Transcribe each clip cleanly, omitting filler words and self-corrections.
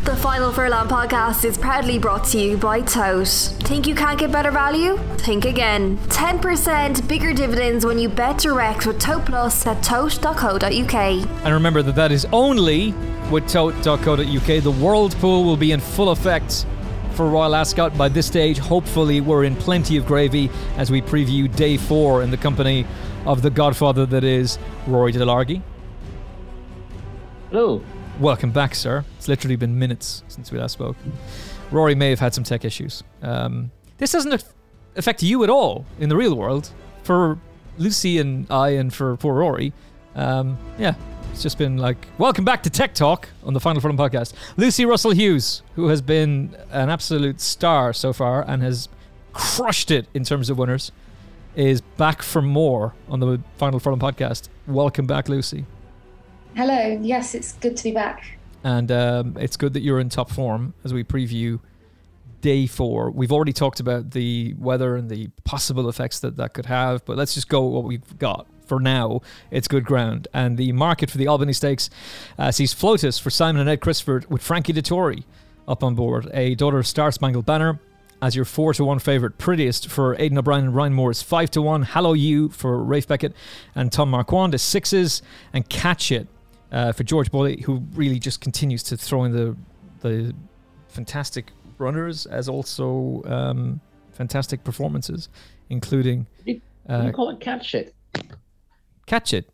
The Final Furlong podcast is proudly brought to you by Tote. Think you can't get better value? Think again. 10% bigger dividends when you bet direct with Tote Plus at tote.co.uk. And remember that is only with tote.co.uk. The World Pool will be in full effect for Royal Ascot by this stage. Hopefully we're in plenty of gravy as we preview day 4 in the company of the godfather that is Rory Delargy. Hello. Welcome back, sir. It's literally been minutes since we last spoke. Rory may have had some tech issues. This doesn't affect you at all in the real world. For Lucy and I, and for poor Rory, it's just been like, welcome back to Tech Talk on the Final Furlong podcast. Lucy Russell-Hughes, who has been an absolute star so far and has crushed it in terms of winners, is back for more on the Final Furlong podcast. Welcome back, Lucy. Hello. Yes, it's good to be back. And it's good that you're in top form as we preview day 4. We've already talked about the weather and the possible effects that could have, but let's just go with what we've got. For now, it's good ground. And the market for the Albany Stakes sees Flotus for Simon and Ed Christopher with Frankie Dettori up on board. A Daughter of Star Spangled Banner as your 4-1 favourite. Prettiest for Aidan O'Brien and Ryan Moore is 5-1. Hallow You for Rafe Beckett and Tom Marquand is 6s. And Catch It for George Bully, who really just continues to throw in the fantastic runners as also fantastic performances, including... You call it Catch It? Catch It.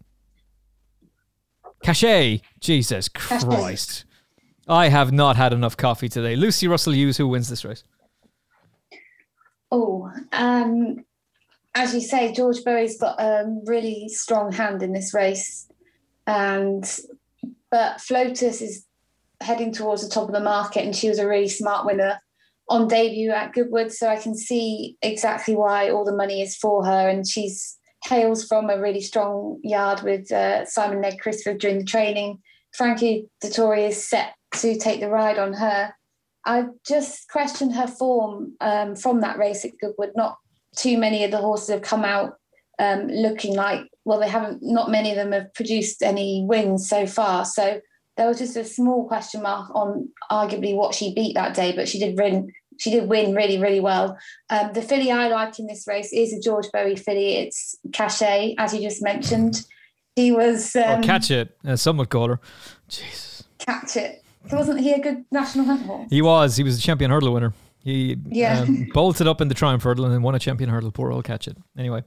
Cachet. Jesus Christ. I have not had enough coffee today. Lucy Russell-Hughes, who wins this race? As you say, George Berry's got a really strong hand in this race. But Flotus is heading towards the top of the market, and she was a really smart winner on debut at Goodwood, so I can see exactly why all the money is for her. And she's hails from a really strong yard with Simon Ned Christopher during the training. Frankie Dettori is set to take the ride on her. I just questioned her form from that race at Goodwood. Not too many of the horses have come out looking like, well, they haven't, not many of them have produced any wins so far. So there was just a small question mark on arguably what she beat that day, but she did win really, really well. The filly I like in this race is a George Berry filly. It's Cachet, as you just mentioned. He was... Catch It, as some would call her. Jesus. Catch It. So wasn't he a good national hunt horse? He was a champion hurdle winner. He bolted up in the Triumph Hurdle and then won a champion hurdle. Poor old Catch It. Anyway.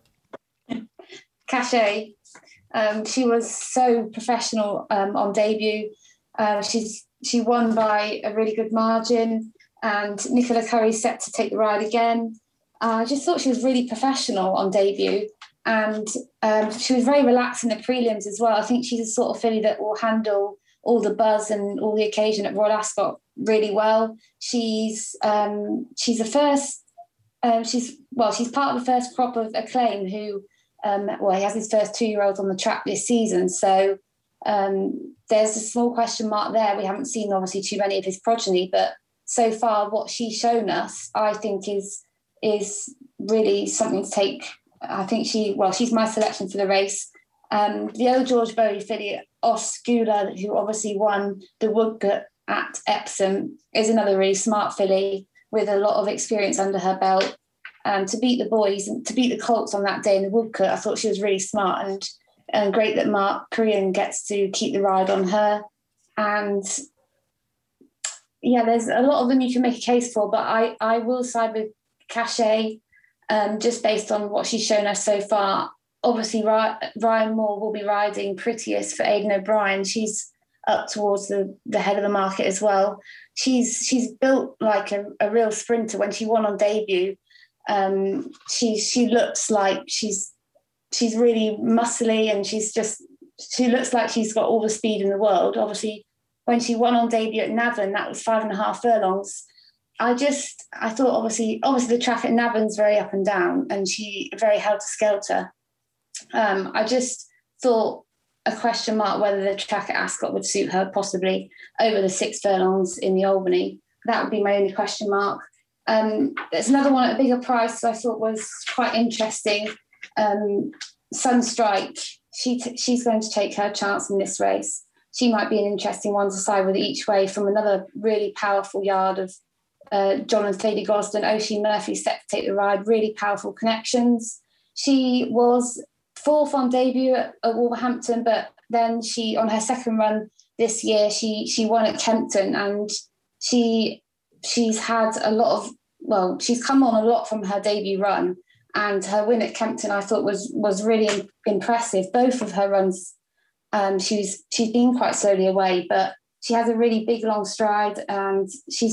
Cachet. She was so professional on debut. She won by a really good margin, and Nicola Curry's set to take the ride again. I just thought she was really professional on debut, and she was very relaxed in the prelims as well. I think she's the sort of filly that will handle all the buzz and all the occasion at Royal Ascot really well. She's part of the first crop of Acclaim who he has his first 2-year-olds on the track this season. So there's a small question mark there. We haven't seen obviously too many of his progeny, but so far what she's shown us, I think is really something to take. I think she's my selection for the race. The other George Berry filly, Oscula, who obviously won the Woodcote at Epsom, is another really smart filly with a lot of experience under her belt. To beat the boys and to beat the colts on that day in the Woodcote, I thought she was really smart, and great that Mark Korean gets to keep the ride on her. And yeah, there's a lot of them you can make a case for, but I will side with Cachet just based on what she's shown us so far. Obviously, Ryan Moore will be riding Prettiest for Aidan O'Brien. She's up towards the head of the market as well. She's built like a real sprinter. When she won on debut, she looks like she's really muscly, and she looks like she's got all the speed in the world. Obviously, when she won on debut at Navan, that was 5.5 furlongs. I thought obviously the track at Navan's very up and down, and she very helter-skelter. I just thought a question mark whether the track at Ascot would suit her possibly over the 6 furlongs in the Albany. That would be my only question mark. There's another one at a bigger price I thought was quite interesting. Sunstrike, she's going to take her chance in this race. she might be an interesting one to side with each way from another really powerful yard of John and Thady Gosden. Oisin Murphy set to take the ride, really powerful connections. She was fourth on debut at Wolverhampton, but then she, on her second run this year, she won at Kempton, and she's had a lot of, she's come on a lot from her debut run, and her win at Kempton I thought was really impressive. Both of her runs, she's been quite slowly away, but she has a really big long stride, and she's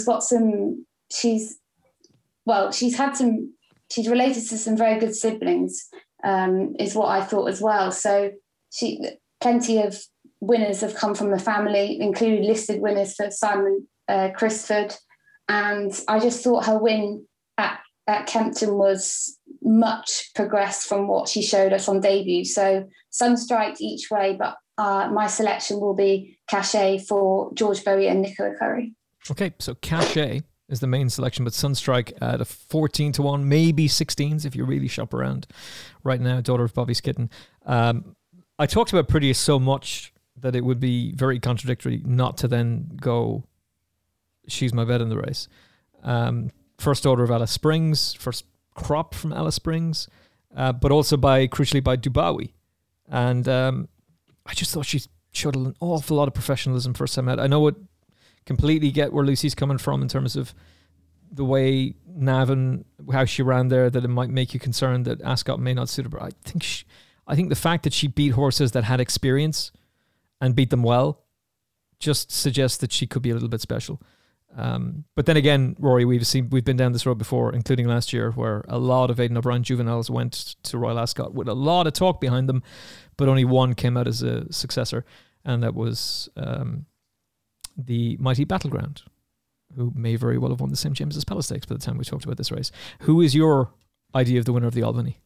related to some very good siblings, is what I thought as well. So plenty of winners have come from the family, including listed winners for Simon Crisford. And I just thought her win at Kempton was much progressed from what she showed us on debut. So Sunstrike each way, but my selection will be Cachet for George Bowie and Nicola Curry. Okay, so Cachet is the main selection, but Sunstrike at a 14-1, maybe 16s if you really shop around right now. Daughter of Bobby Skitton. I talked about Prettiest so much that it would be very contradictory not to then go, she's my bet in the race. First daughter of Alice Springs, first crop from Alice Springs, but also crucially by Dubawi. And I just thought she showed an awful lot of professionalism first time out. I know it completely get where Lucy's coming from in terms of the way Navan, how she ran there, that it might make you concerned that Ascot may not suit her. But I think the fact that she beat horses that had experience and beat them well just suggests that she could be a little bit special. But then again, Rory, we've been down this road before, including last year, where a lot of Aidan O'Brien juveniles went to Royal Ascot with a lot of talk behind them, but only one came out as a successor, and that was the mighty Battleground, who may very well have won the St. James's Palace Stakes by the time we talked about this race. Who is your idea of the winner of the Albany?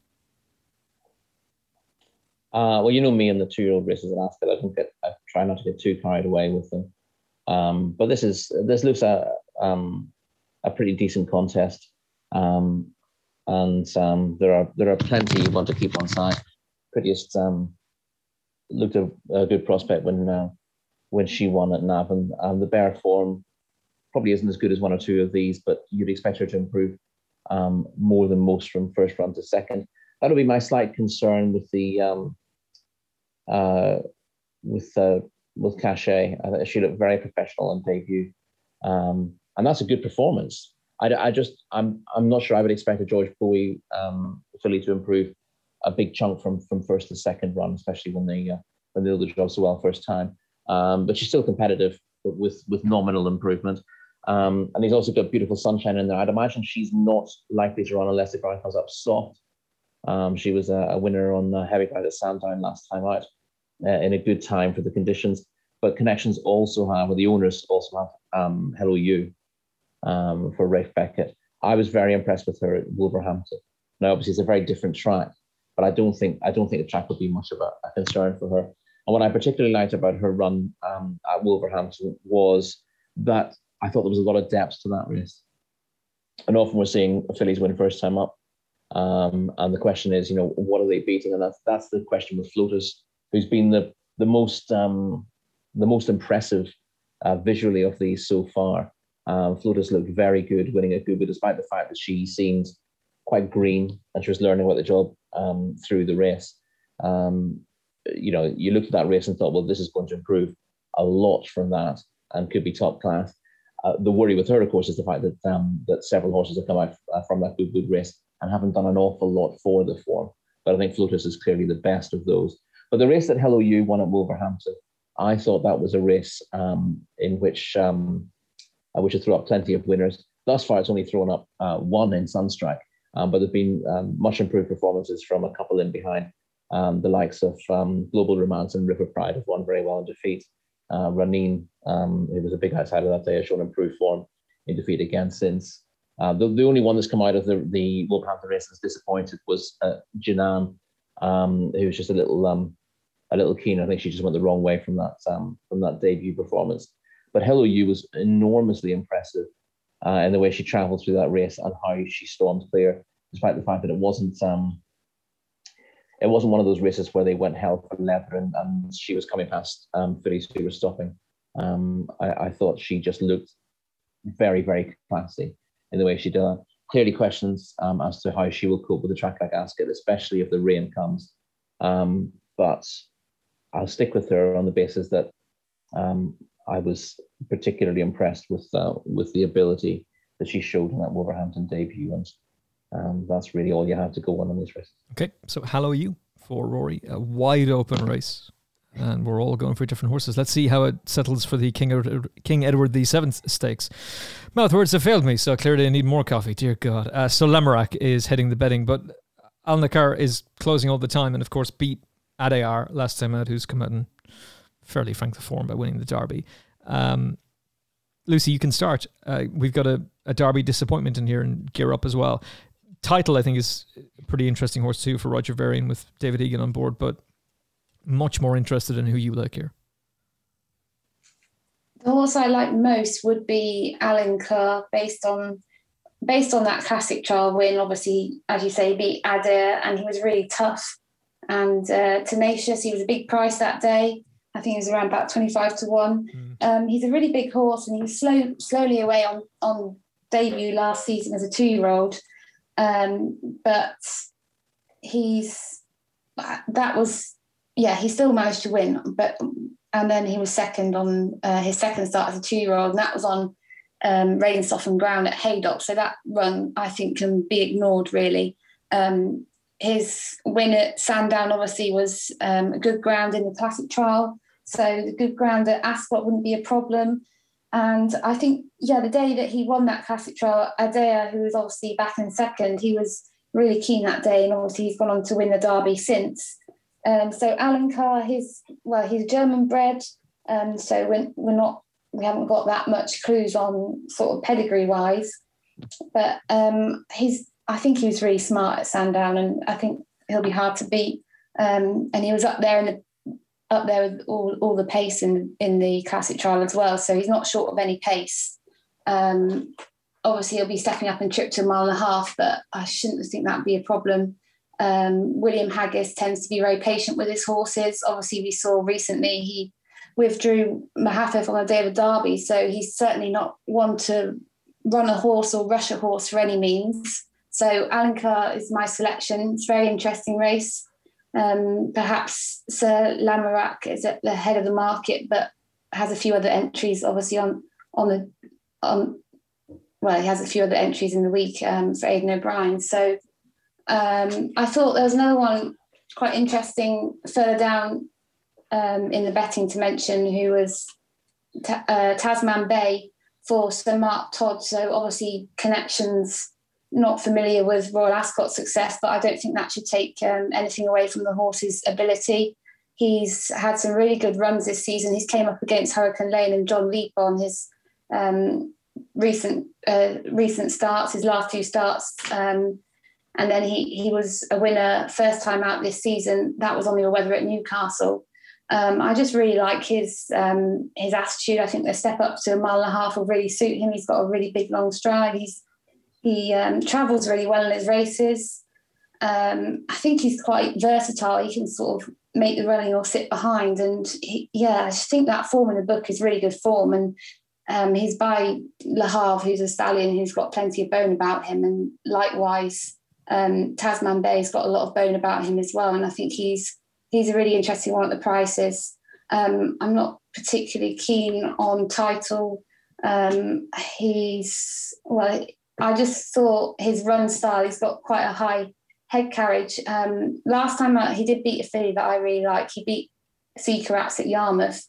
Well, you know me and the 2-year-old races at Ascot. I try not to get too carried away with them. But this looks a pretty decent contest, and there are plenty you want to keep on side. Prettiest looked a good prospect when she won at Navan. The bare form probably isn't as good as one or two of these, but you'd expect her to improve more than most from first run to second. That'll be my slight concern with with Cachet. She looked very professional on debut, and that's a good performance. I'm not sure I would expect a George Bowie filly to improve a big chunk from first to second run, especially when they know the job so well first time. But she's still competitive, but with nominal improvement. And he's also got Beautiful Sunshine in there. I'd imagine she's not likely to run unless the ground comes up soft. She was a winner on the heavy ground at Sandown last time out, in a good time for the conditions. But Connections also have, or the owners also have, Hello You for Rafe Beckett. I was very impressed with her at Wolverhampton. Now, obviously, it's a very different track, but I don't think the track would be much of a concern for her. And what I particularly liked about her run at Wolverhampton was that I thought there was a lot of depth to that race. And often we're seeing fillies win first time up. And the question is, what are they beating? And that's the question with Floaters, who's been the most impressive visually of these so far. Floaters looked very good, winning at Gooba, despite the fact that she seemed quite green and she was learning about the job through the race. You looked at that race and thought, well, this is going to improve a lot from that and could be top class. The worry with her, of course, is the fact that several horses have come out from that Good race and haven't done an awful lot for the form. But I think Floaters is clearly the best of those. But the race that Hello You won at Wolverhampton, I thought that was a race in which it threw up plenty of winners. Thus far, it's only thrown up one in Sunstrike, but there've been much improved performances from a couple in behind. The likes of Global Romance and River Pride have won very well in defeat. Raneen, who was a big outsider that day, has shown improved form in defeat again since. The only one that's come out of the Wolverhampton race that's disappointed was Jinan, who was just a little keen. I think she just went the wrong way from that debut performance. But Hello You was enormously impressive in the way she travelled through that race and how she stormed clear, despite the fact that it wasn't it wasn't one of those races where they went hell for leather and she was coming past fillies who were stopping. I thought she just looked very, very classy in the way she did it. Clearly questions as to how she will cope with a track like Ascot, especially if the rain comes. But I'll stick with her on the basis that I was particularly impressed with the ability that she showed in that Wolverhampton debut, and that's really all you have to go on these races. Okay, so Hallow You for Rory, a wide open race, and we're all going for different horses. Let's see how it settles for the King Edward VII Stakes. Mouth words have failed me, so clearly I need more coffee. Dear God. So Lamorak is heading the betting, but Al-Nakar is closing all the time, and of course beat Adayar last time out, who's come out in fairly frank the form by winning the Derby. Lucy, you can start. We've got a Derby disappointment in here and Gear Up as well. Title, I think, is a pretty interesting horse too for Roger Varian with David Egan on board, but much more interested in who you like here. The horse I like most would be Al-Nakar, based on that classic trial win. Obviously, as you say, he beat Adair, and he was really tough and tenacious. He was a big price that day. I think it was around about 25 to 1. He's a really big horse, and he was slowly away on debut last season as a 2-year-old. But he still managed to win. And then he was second on his second start as a 2-year-old, and that was on rain and softened ground at Haydock. So that run, I think, can be ignored, really. His win at Sandown obviously was a good ground in the classic trial. So the good ground at Ascot wouldn't be a problem. And I think, the day that he won that classic trial, Adair, who was obviously back in second, he was really keen that day. And obviously he's gone on to win the Derby since. So Al-Nakar, he's German bred. So we haven't got that much clues on sort of pedigree wise. But I think he was really smart at Sandown, and I think he'll be hard to beat. And he was up there with all the pace in the classic trial as well. So he's not short of any pace. Obviously, he'll be stepping up and trip to 1.5 miles, but I shouldn't think that'd be a problem. William Haggis tends to be very patient with his horses. Obviously, we saw recently he withdrew Mahafif on the day of the Derby, so he's certainly not one to run a horse or rush a horse for any means. So Al-Nakar is my selection. It's a very interesting race. Perhaps Sir Lamorak is at the head of the market, but has a few other entries, obviously he has a few other entries in the week for Aidan O'Brien. So I thought there was another one quite interesting further down in the betting to mention, who was Tasman Bay for Sir Mark Todd. So obviously connections, not familiar with Royal Ascot's success, but I don't think that should take anything away from the horse's ability. He's had some really good runs this season. He's came up against Hurricane Lane and John Leap on his recent starts, his last 2 starts. And then he was a winner first time out this season. That was on the weather at Newcastle. I just really like his attitude. I think the step up to 1.5 miles will really suit him. He's got a really big long stride. He travels really well in his races. I think he's quite versatile. He can sort of make the running or sit behind. And I just think that form in the book is really good form. And he's by Le Havre, who's a stallion who's got plenty of bone about him. And likewise, Tasman Bay's got a lot of bone about him as well. And I think he's a really interesting one at the prices. I'm not particularly keen on Title. I just thought his run style, he's got quite a high head carriage. Last time out, he did beat a filly that I really like. He beat Seeker at Yarmouth.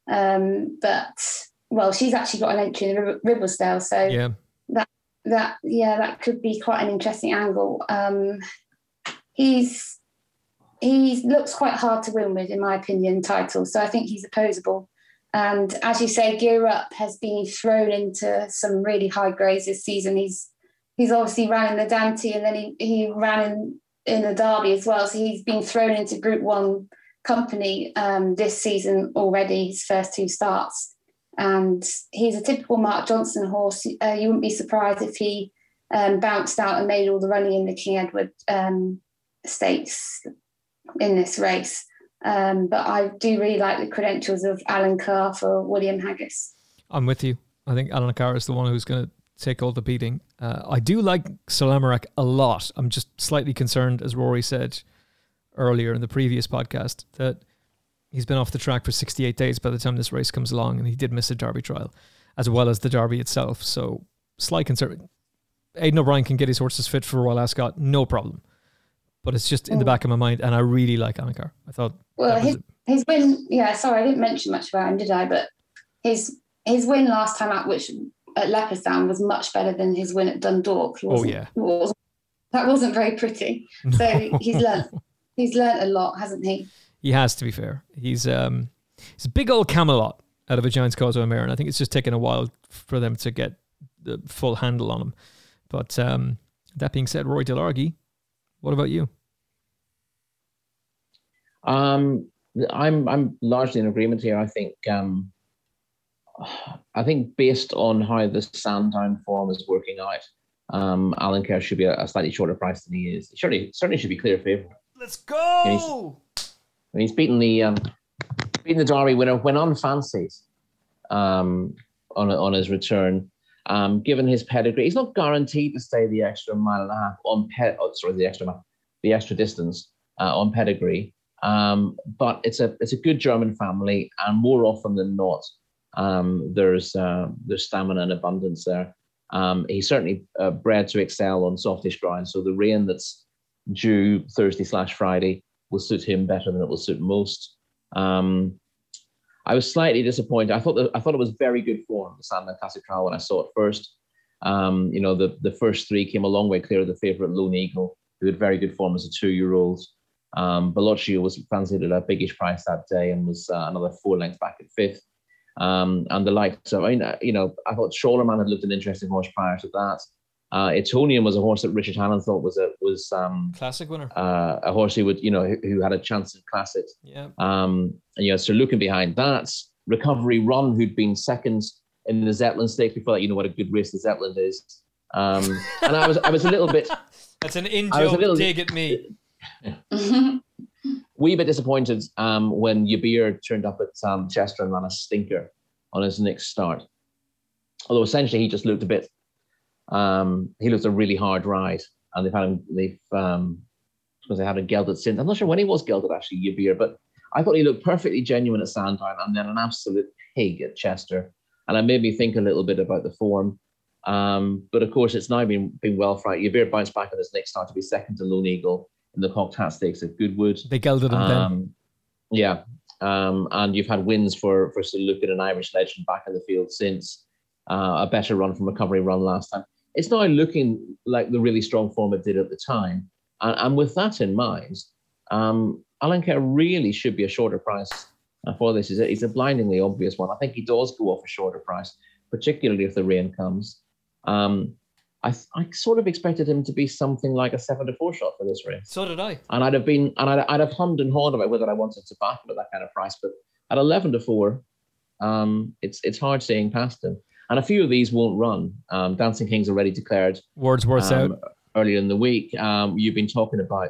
But she's actually got an entry in the Ribblesdale. So that could be quite an interesting angle. He looks quite hard to win with, in my opinion, Title. So I think he's opposable. And as you say, Gear Up has been thrown into some really high grades this season. He's obviously ran in the Dante, and then he ran in the Derby as well. So he's been thrown into Group 1 company this season already, his first 2 starts. And he's a typical Mark Johnson horse. You wouldn't be surprised if he bounced out and made all the running in the King Edward Stakes in this race. But I do really like the credentials of Alan Carr for William Haggis. I'm with you. I think Alan Carr is the one who's going to take all the beating. I do like Solamarak a lot. I'm just slightly concerned, as Rory said earlier in the previous podcast, that he's been off the track for 68 days by the time this race comes along, and he did miss a Derby trial, as well as the Derby itself. So, slight concern. Aidan O'Brien can get his horses fit for Royal Ascot, no problem. But it's just in the back of my mind, and I really like Alan Carr. I thought... Well, his win... Yeah, sorry, I didn't mention much about him, did I? But his win last time out, which at Leopardstown, was much better than his win at Dundalk. That wasn't very pretty. So he's learnt a lot, hasn't he? He has, to be fair. He's a big old Camelot out of a Giant's Causeway mare, and I think it's just taken a while for them to get the full handle on him. But that being said, Rory Delargy, what about you? I'm largely in agreement here. I think based on how the Sandown form is working out, Alan Kerr should be a slightly shorter price than he is. He certainly should be clear favourite. Let's go! He's beaten the Derby winner when unfancied on his return. Given his pedigree, he's not guaranteed to stay the extra mile and a half the extra distance on pedigree. But it's a good German family, and more often than not, there's stamina and abundance there. He's certainly bred to excel on softish ground, so the rain that's due Thursday/Friday will suit him better than it will suit most. I was slightly disappointed. I thought it was very good form, the Sandown Classic Trial, when I saw it first. The first three came a long way clear of the favourite Lone Eagle, who had very good form as a 2-year-old. Bellocchio was fancied at a biggish price that day and was another 4 lengths back at 5th. And the likes of, I thought Shoulderman had looked an interesting horse prior to that. Etonian was a horse that Richard Hannon thought was classic winner, a horse who had a chance in Classic. Yeah. So looking behind that, Recovery Run, who'd been second in the Zetland Stakes before that, you know what a good race the Zetland is. And I was a little bit. That's an in-joke dig at me. Wee bit disappointed when Yabir turned up at Chester and ran a stinker on his next start. Although essentially he just looked a bit. He looked a really hard ride, and they've had him gelded since. I'm not sure when he was gelded actually, Yabir, but I thought he looked perfectly genuine at Sandown, and then an absolute pig at Chester, and it made me think a little bit about the form. But of course, it's now been well fried. Yabir bounced back on his next start to be second to Lone Eagle in the Cocked Hat Stakes at Goodwood. They gelded him then. Yeah. And you've had wins for Sir Luke and an Irish Legend back in the field since. A better run from Recovery Run last time. It's now looking like the really strong form it did at the time. And with that in mind, Alan Kerr really should be a shorter price for this. It's a blindingly obvious one. I think he does go off a shorter price, particularly if the rain comes. I sort of expected him to be something like a 7-4 shot for this race. So did I. And I'd have hummed and hawed about whether I wanted to back him at that kind of price. But at 11-4, it's hard saying past him. And a few of these won't run. Dancing King's already declared. Wordsworth's out. Earlier in the week. You've been talking about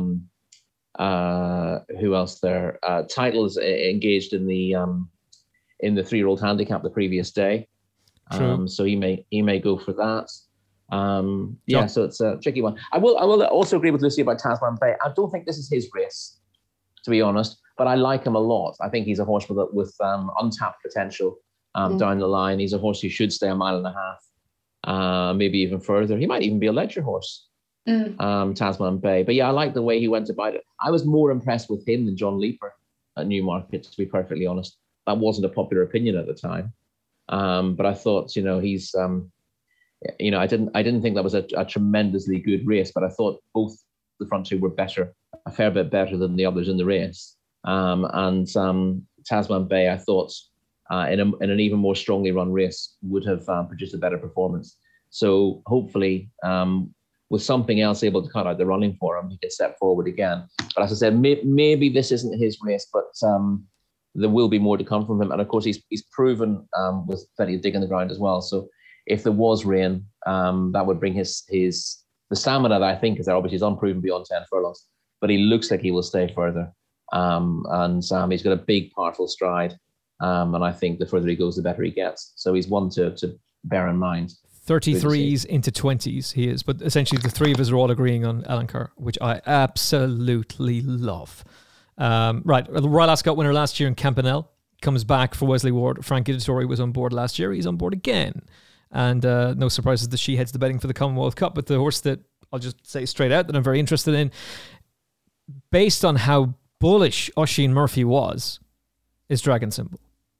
who else there? Titles engaged in the 3-year-old handicap the previous day. So he may go for that. So it's a tricky one. I will also agree with Lucy about Tasman Bay. I don't think this is his race, to be honest, but I like him a lot. I think he's a horse with untapped potential down the line. He's a horse who should stay a mile and a half, maybe even further. He might even be a ledger horse, Tasman Bay. But yeah, I like the way he went about it. I was more impressed with him than John Leaper at Newmarket, to be perfectly honest. That wasn't a popular opinion at the time. But I thought, he's... I didn't think that was a tremendously good race, but I thought both the front two were better, a fair bit better than the others in the race. And Tasman Bay, I thought, in an even more strongly run race, would have produced a better performance. So hopefully, with something else able to cut out the running for him, he can step forward again. But as I said, maybe this isn't his race, but there will be more to come from him. And of course, he's proven with plenty of dig in the ground as well. So if there was rain, that would bring the stamina that I think is there. Obviously, he's unproven beyond 10 furlongs, but he looks like he will stay further. And he's got a big, powerful stride. And I think the further he goes, the better he gets. So he's one to bear in mind. 33s into 20s he is, but essentially the three of us are all agreeing on Alencar, which I absolutely love. Right, Royal Ascot winner last year in Campanelle comes back for Wesley Ward. Frank Gidditori was on board last year. He's on board again. And no surprises that she heads the betting for the Commonwealth Cup. But the horse that I'll just say straight out that I'm very interested in, based on how bullish Oisin Murphy was, is Dragon Symbol.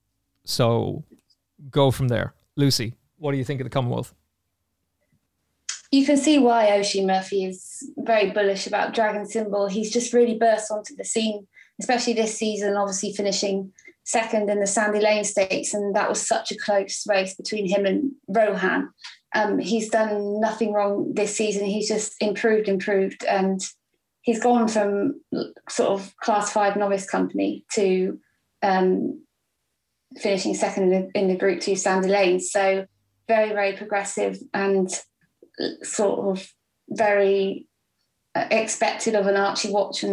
So go from there. Lucy, what do you think of the Commonwealth? You can see why Oisin Murphy is very bullish about Dragon Symbol. He's just really burst onto the scene, especially this season, obviously finishing second in the Sandy Lane Stakes, and that was such a close race between him and Rohan. He's done nothing wrong this season. He's just improved, and he's gone from sort of Class 5 novice company to finishing second in the Group 2 Sandy Lane. So very, very progressive and sort of very expected of an Archie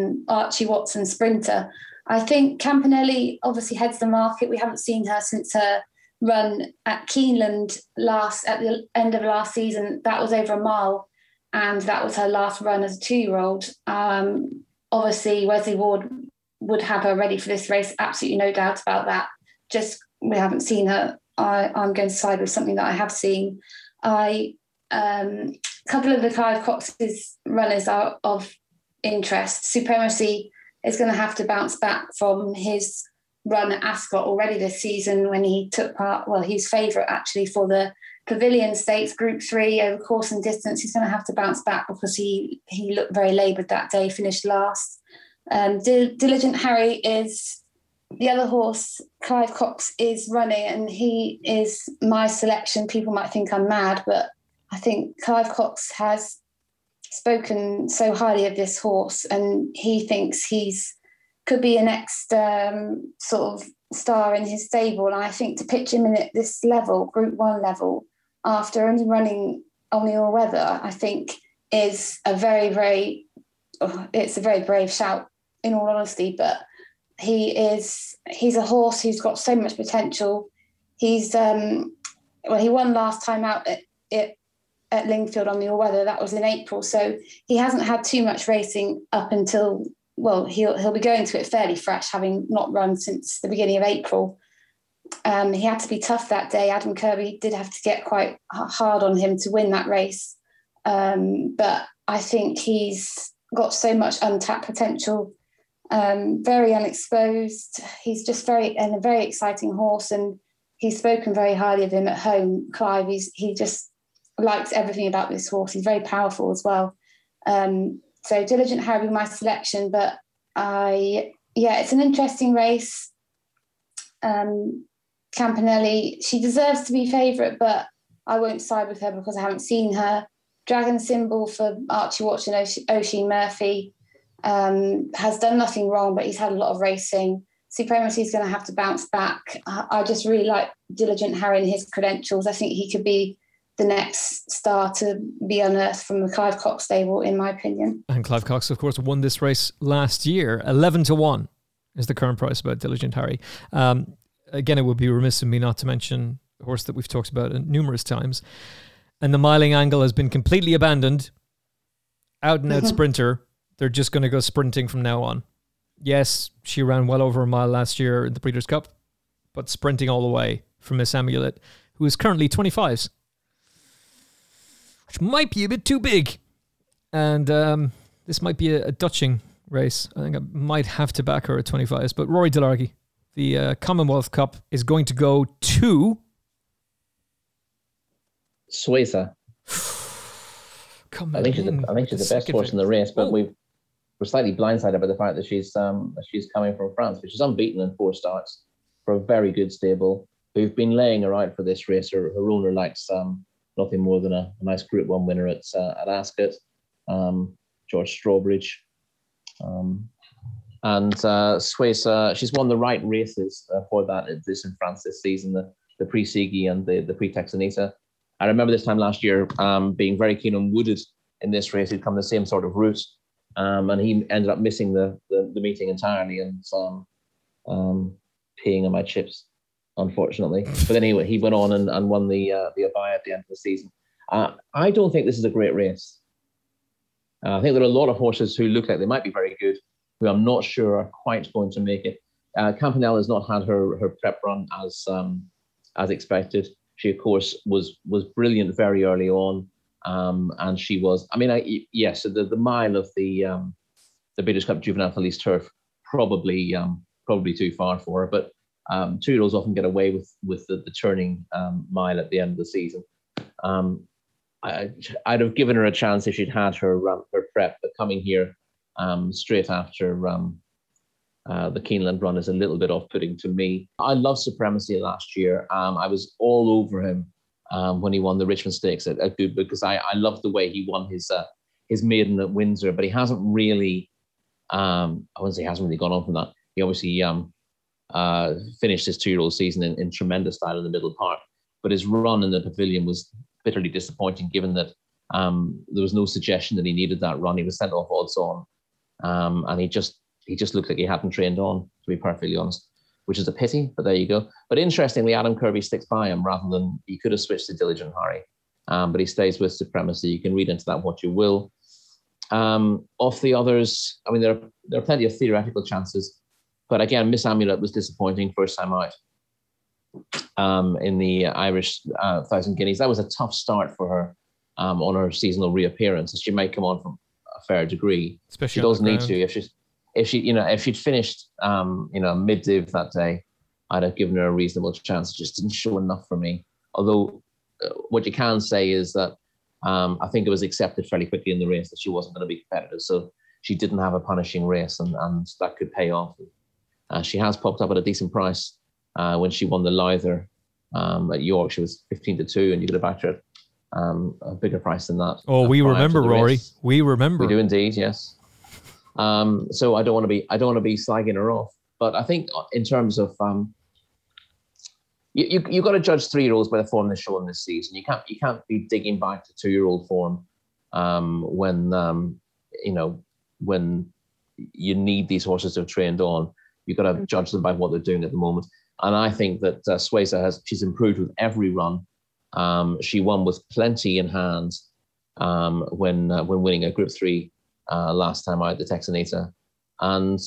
Watson sprinter. I think Campanelli obviously heads the market. We haven't seen her since her run at Keeneland at the end of last season. That was over a mile, and that was her last run as a 2-year-old. Obviously, Wesley Ward would have her ready for this race. Absolutely no doubt about that. Just we haven't seen her. I'm going to side with something that I have seen. A couple of the Clive Cox's runners are of interest. Supremacy is going to have to bounce back from his run at Ascot already this season when he took part. Well, he's favourite actually for the Pavilion Stakes Group 3 over course and distance. He's going to have to bounce back because he looked very laboured that day, finished last. Diligent Harry is the other horse Clive Cox is running, and he is my selection. People might think I'm mad, but I think Clive Cox has spoken so highly of this horse, and he thinks could be a next sort of star in his stable. And I think to pitch him in at this level, Group 1 level, after only running on the all-weather, I think is a very, very, it's a very brave shout in all honesty, but he's a horse who's got so much potential. He's, he won last time out at Lingfield on the all-weather. That was in April. So he hasn't had too much racing up until, well, he'll be going to it fairly fresh, having not run since the beginning of April. He had to be tough that day. Adam Kirby did have to get quite hard on him to win that race. But I think he's got so much untapped potential, very unexposed. He's just a very exciting horse, and he's spoken very highly of him at home, Clive. He just likes everything about this horse. He's very powerful as well. So Diligent Harry my selection, but it's an interesting race. Campanelli, she deserves to be favourite, but I won't side with her because I haven't seen her. Dragon Symbol for Archie Watson, Oisin Murphy has done nothing wrong, but he's had a lot of racing. Supremacy is going to have to bounce back. I just really like Diligent Harry and his credentials. I think he could be the next star to be unearthed from the Clive Cox stable, in my opinion. And Clive Cox, of course, won this race last year. 11-1 is the current price about Diligent Harry. Again, it would be remiss of me not to mention a horse that we've talked about numerous times. And the miling angle has been completely abandoned. Out and out sprinter. They're just going to go sprinting from now on. Yes, she ran well over a mile last year in the Breeders' Cup, but sprinting all the way from Miss Amulet, who is currently 25s. Which might be a bit too big. And this might be a Dutching race. I think I might have to back her at 25s. But Rory Delargy, the Commonwealth Cup is going to go to Suiza. I think she's the best horse in the race, but we're slightly blindsided by the fact that she's coming from France, but she's unbeaten in 4 starts for a very good stable who've been laying her out for this race. Her owner likes nothing more than a nice Group 1 winner at Ascot, George Strawbridge. And Suiza, she's won the right races for that this in France this season, the Prix-Sigui and the Prix-Texanita. I remember this time last year being very keen on Wooded in this race. He'd come the same sort of route. and he ended up missing the meeting entirely and peeing on my chips, unfortunately. But then he went on and won the Abai at the end of the season. I don't think this is a great race. I think there are a lot of horses who look like they might be very good, who I'm not sure are quite going to make it. Campanelle has not had her prep run as expected. She, of course, was brilliant very early on, and she was. I mean, yes, the mile of the Breeders' Cup Juvenile Felice Turf probably too far for her. But 2-year-olds often get away with the turning mile at the end of the season. I'd have given her a chance if she'd had her prep, but coming here straight after the Keeneland run is a little bit off-putting to me. I loved Supremacy last year. I was all over him when he won the Richmond Stakes at Goodwood, because I loved the way he won his maiden at Windsor, but he hasn't really, I wouldn't say he hasn't really gone on from that. He obviously finished his 2-year-old season in tremendous style in the Middle Park, but his run in the Pavilion was bitterly disappointing, given that there was no suggestion that he needed that run. He was sent off odds on, and he just looked like he hadn't trained on, to be perfectly honest, which is a pity, but there you go. But interestingly, Adam Kirby sticks by him rather than, he could have switched to Diligent Harry, but he stays with Supremacy. You can read into that what you will. Of the others, I mean, there are plenty of theoretical chances, but again, Miss Amulet was disappointing first time out in the Irish 1,000 Guineas. That was a tough start for her on her seasonal reappearance. She might come on from a fair degree. Especially she doesn't need to. If she'd finished mid-div that day, I'd have given her a reasonable chance. It just didn't show enough for me. Although what you can say is that I think it was accepted fairly quickly in the race that she wasn't going to be competitive. So she didn't have a punishing race, and that could pay off. She has popped up at a decent price when she won the Lowther at York. She was 15-2, and you could have backed her at a bigger price than that. Oh, we remember, Rory. We remember. We do indeed, yes. So I don't want to be slagging her off, but I think in terms of you got to judge 3-year-olds by the form they're showing this season. You can't be digging back to 2-year-old form when you need these horses to have trained on. You've got to judge them by what they're doing at the moment. And I think that Sueza she's improved with every run. She won with plenty in hand when winning a Group 3 last time out, the Texanita. And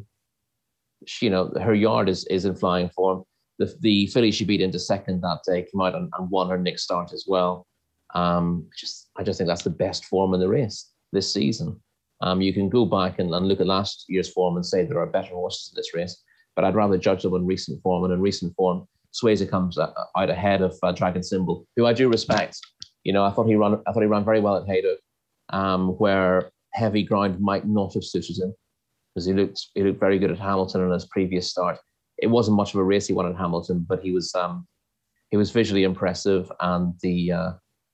her yard is in flying form. The filly she beat into second that day came out and won her next start as well. I just think that's the best form in the race this season. You can go back and look at last year's form and say there are better horses in this race, but I'd rather judge them on recent form. And in recent form, Sueza comes out ahead of Dragon Symbol, who I do respect. I thought he ran very well at Haydock, where heavy ground might not have suited him, because he looked very good at Hamilton in his previous start. It wasn't much of a race he won at Hamilton, but he was visually impressive, and the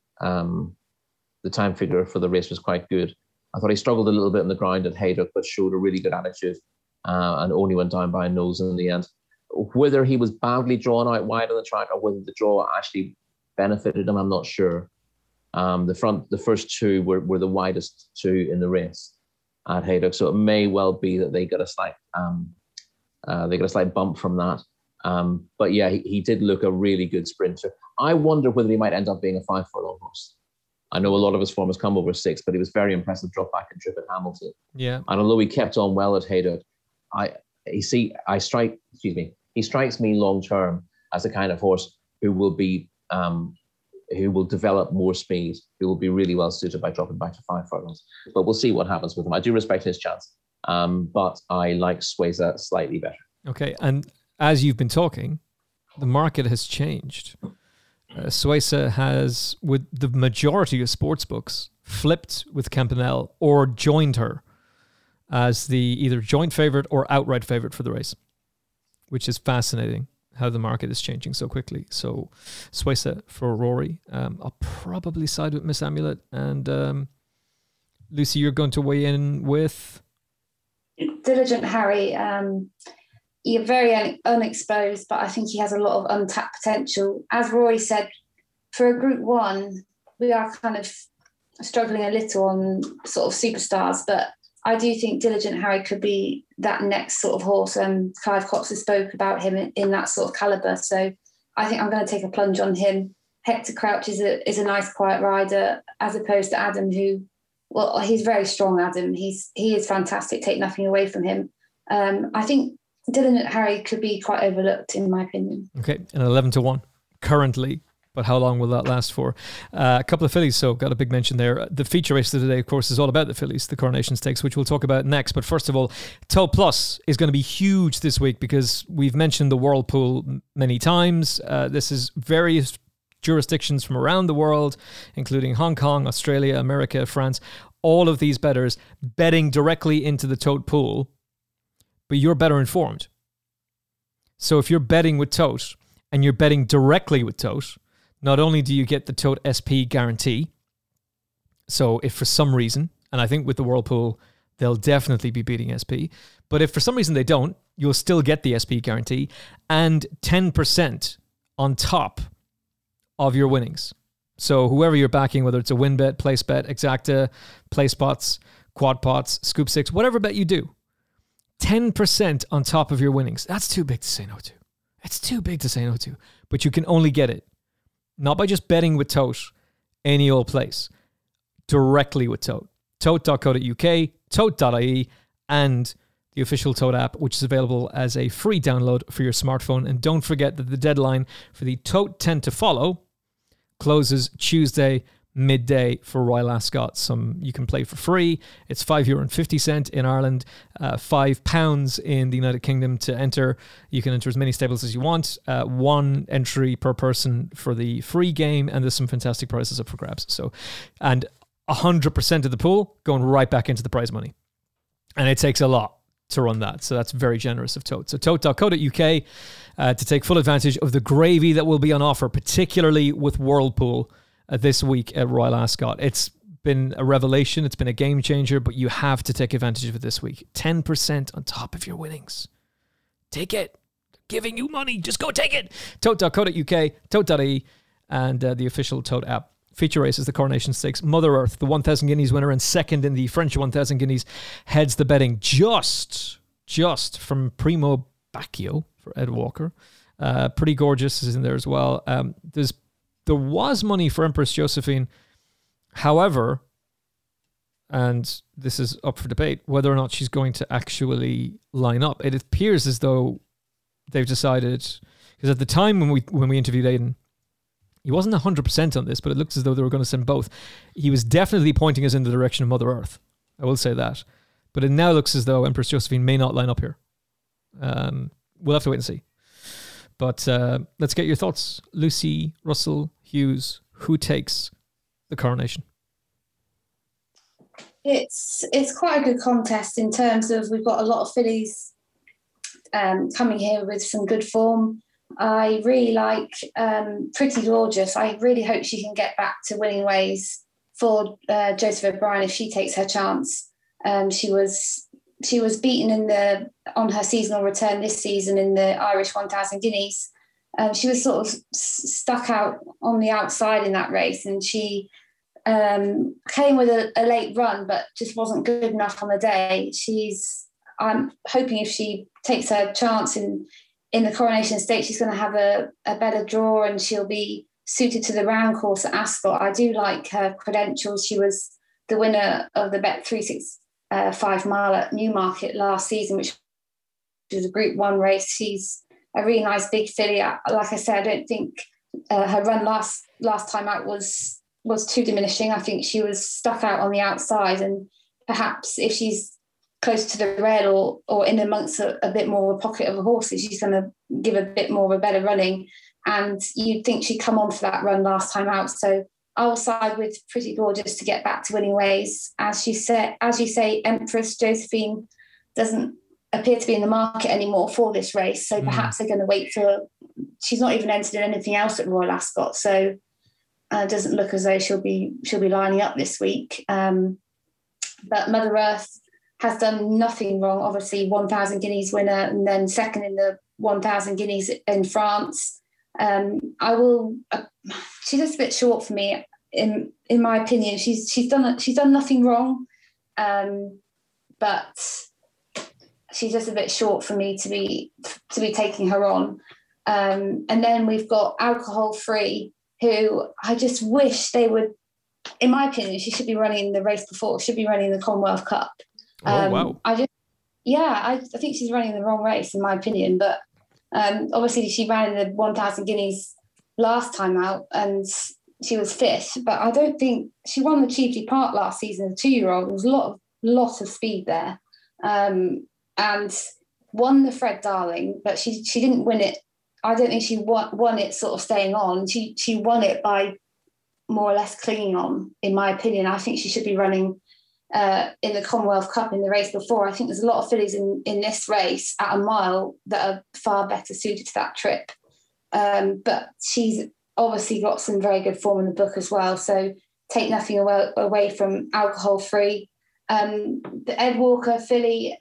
time figure for the race was quite good. I thought he struggled a little bit in the ground at Haydock, but showed a really good attitude, and only went down by a nose in the end. Whether he was badly drawn out wide on the track or whether the draw actually benefited him, I'm not sure. The first two were the widest two in the race at Haydock, so it may well be that they got a slight bump from that. But yeah, he did look a really good sprinter. I wonder whether he might end up being a 5 furlong horse. I know a lot of his form has come over 6, but he was very impressive drop back and trip at Hamilton. Yeah. And although he kept on well at Haydock, he strikes me long term as the kind of horse who will develop more speed, who will be really well suited by dropping back to 5 furlongs. But we'll see what happens with him. I do respect his chance, but I like Sueza slightly better. Okay, and as you've been talking, the market has changed. Sueza has, with the majority of sports books, flipped with Campanelle or joined her as the either joint favourite or outright favourite for the race, which is fascinating how the market is changing so quickly. So Sueza for Rory. I'll probably side with Miss Amulet. And Lucy, you're going to weigh in with? Diligent Harry. You're very unexposed, but I think he has a lot of untapped potential. As Rory said, for a Group 1, we are kind of struggling a little on sort of superstars, but I do think Diligent Harry could be that next sort of horse. Clive Cox has spoke about him in that sort of calibre. So I think I'm going to take a plunge on him. Hector Crouch is a nice quiet rider, as opposed to Adam, who, well, he's very strong, Adam. He is fantastic, take nothing away from him. I think Diligent Harry could be quite overlooked, in my opinion. Okay, an 11-1 currently. But how long will that last for? A couple of fillies, so got a big mention there. The feature race of the day, of course, is all about the fillies, the Coronation Stakes, which we'll talk about next. But first of all, Tote Plus is going to be huge this week because we've mentioned the Whirlpool many times. This is various jurisdictions from around the world, including Hong Kong, Australia, America, France. All of these bettors betting directly into the Tote pool, but you're better informed. So if you're betting with Tote and you're betting directly with Tote, not only do you get the Tote SP guarantee, so if for some reason, and I think with the Whirlpool, they'll definitely be beating SP, but if for some reason they don't, you'll still get the SP guarantee and 10% on top of your winnings. So whoever you're backing, whether it's a win bet, place bet, exacta, play spots, quad pots, scoop six, whatever bet you do, 10% on top of your winnings. That's too big to say no to. It's too big to say no to, but you can only get it not by just betting with Tote, any old place, directly with Tote. Tote.co.uk, Tote.ie, and the official Tote app, which is available as a free download for your smartphone. And don't forget that the deadline for the Tote 10 to follow closes Tuesday midday for Royal Ascot. Some you can play for free. It's €5.50 in Ireland, £5 in the United Kingdom to enter. You can enter as many stables as you want. One entry per person for the free game, and there's some fantastic prizes up for grabs. So, and 100% of the pool going right back into the prize money, and it takes a lot to run that. So that's very generous of Tote. So Tote.co.uk to take full advantage of the gravy that will be on offer, particularly with Whirlpool this week at Royal Ascot. It's been a revelation. It's been a game changer, but you have to take advantage of it this week. 10% on top of your winnings. Take it. Giving you money. Just go take it. Tote.co.uk, Tote.ie, and the official Tote app. Feature race is the Coronation Stakes. Mother Earth, the 1,000 guineas winner and second in the French 1,000 guineas, heads the betting just from Primo Bacchio for Ed Walker. Pretty Gorgeous is in there as well. There was money for Empress Josephine. However, and this is up for debate, whether or not she's going to actually line up. It appears as though they've decided, because at the time when we interviewed Aidan, he wasn't 100% on this, but it looks as though they were going to send both. He was definitely pointing us in the direction of Mother Earth. I will say that. But it now looks as though Empress Josephine may not line up here. We'll have to wait and see. But let's get your thoughts. Lucy, Russell, Hughes, who takes the Coronation? It's quite a good contest in terms of we've got a lot of fillies coming here with some good form. I really like Pretty Gorgeous. I really hope she can get back to winning ways for Joseph O'Brien if she takes her chance. She was beaten on her seasonal return this season in the Irish 1,000 guineas. She was sort of stuck out on the outside in that race, and she came with a late run, but just wasn't good enough on the day. I'm hoping if she takes her chance in the Coronation Stakes, she's going to have a better draw and she'll be suited to the round course at Ascot. I do like her credentials. She was the winner of the Bet365 mile at Newmarket last season, which was a Group 1 race. She's a really nice big filly. Like I said, I don't think her run last time out was too diminishing. I think she was stuck out on the outside, and perhaps if she's close to the rail or in amongst a bit more of a pocket of a horse, she's going to give a bit more of a better running. And you'd think she'd come on for that run last time out. So I will side with Pretty Gorgeous to get back to winning ways. As you say, Empress Josephine doesn't appear to be in the market anymore for this race. So perhaps they're going to wait for. She's not even entered in anything else at Royal Ascot, so it doesn't look as though she'll be lining up this week. But Mother Earth has done nothing wrong. Obviously, 1,000 guineas winner, and then second in the 1,000 guineas in France. She's just a bit short for me, in my opinion. She's done nothing wrong, but she's just a bit short for me to be taking her on. And then we've got Alcohol Free, who I just wish they would. In my opinion, she should be running the race before. Should be running the Commonwealth Cup. Wow! I think she's running the wrong race in my opinion. But obviously, she ran the 1,000 guineas last time out, and she was fifth. But I don't think she won the Cheveley Park last season. The 2-year-old, there was a lot of speed there, and won the Fred Darling. But she didn't win it. I don't think she won it sort of staying on. She won it by more or less clinging on, in my opinion. I think she should be running in the Commonwealth Cup in the race before. I think there's a lot of fillies in this race at a mile that are far better suited to that trip. But she's obviously got some very good form in the book as well. So take nothing away from Alcohol Free. The Ed Walker filly,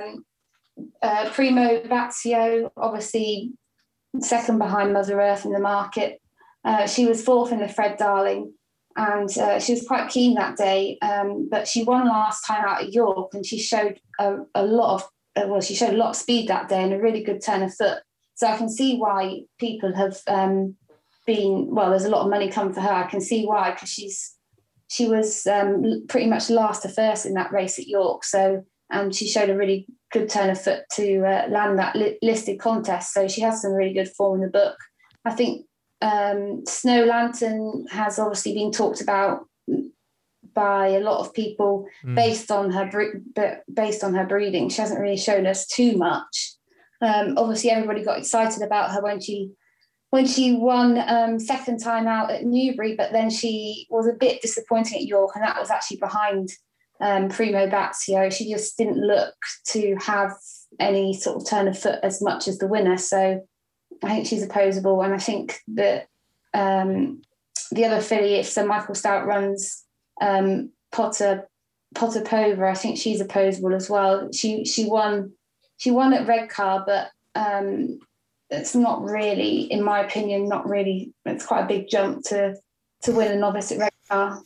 Primo Bazio, obviously second behind Mother Earth in the market. She was fourth in the Fred Darling, and she was quite keen that day. But she won last time out at York, and she showed a lot of speed that day and a really good turn of foot. So I can see why people have there's a lot of money come for her. I can see why, because she was pretty much last to first in that race at York. So she showed a really good turn of foot to land that listed contest. So she has some really good form in the book. I think Snow Lantern has obviously been talked about by a lot of people based on her breeding. She hasn't really shown us too much. Obviously, everybody got excited about her when she won second time out at Newbury, but then she was a bit disappointing at York, and that was actually behind Primo Bazio. She just didn't look to have any sort of turn of foot as much as the winner. So I think she's opposable, and I think that the other filly, if Sir Michael Stout runs Potter Pova, I think she's opposable as well. She won at Redcar, but it's not really, in my opinion, it's quite a big jump to win a novice at Redcar.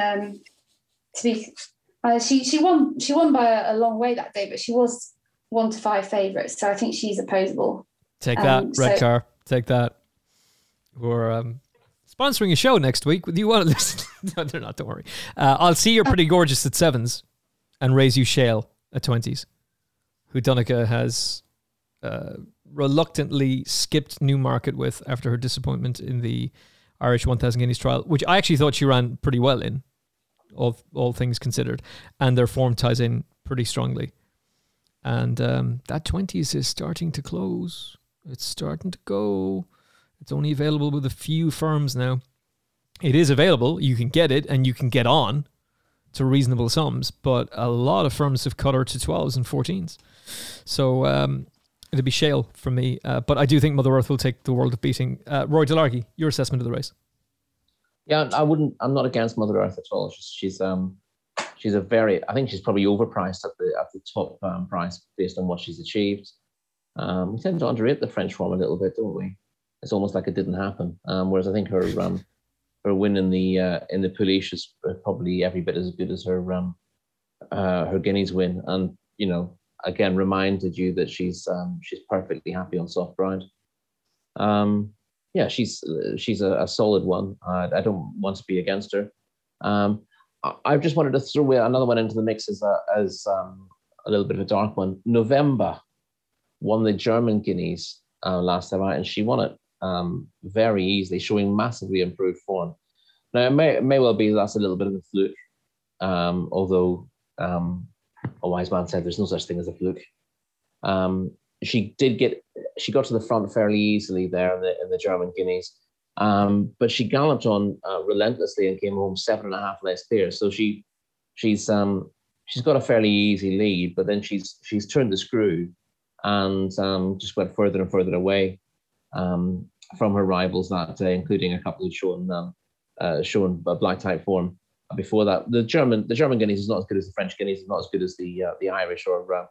She won by a long way that day, but she was 1-5 favourite, so I think she's opposable. Take that, Redcar. Take that. We're sponsoring a show next week. Do you want to listen? No, they're not. Don't worry. I'll see you're pretty gorgeous at 7s and raise you Shale at 20s. Who Donica has reluctantly skipped Newmarket with after her disappointment in the Irish 1,000 Guineas trial, which I actually thought she ran pretty well in, all things considered, and their form ties in pretty strongly. And that 20s is starting to close. It's starting to go. It's only available with a few firms now. It is available. You can get it, and you can get on to reasonable sums, but a lot of firms have cut her to 12s and 14s. So it'll be Shale from me. But I do think Mother Earth will take the world of beating. Roy Delargy, your assessment of the race? Yeah, I'm not against Mother Earth at all. She's I think she's probably overpriced at the top price based on what she's achieved. We tend to underrate the French form a little bit, don't we? It's almost like it didn't happen. Whereas I think her win in the Pouliche is probably every bit as good as her Guineas win. And again, reminded you that she's perfectly happy on soft ground. She's a solid one. I don't want to be against her. I just wanted to throw another one into the mix as a little bit of a dark one. November won the German Guineas last time out, and she won it very easily, showing massively improved form. Now, it may well be that's a little bit of a fluke, although a wise man said there's no such thing as a fluke. She got to the front fairly easily there in the German Guineas. But she galloped on relentlessly and came home 7.5 less clear. So she's got a fairly easy lead, but then she's turned the screw and just went further and further away from her rivals that day, including a couple who'd shown black type form before that. The German Guineas is not as good as the French Guineas, it's not as good as the Irish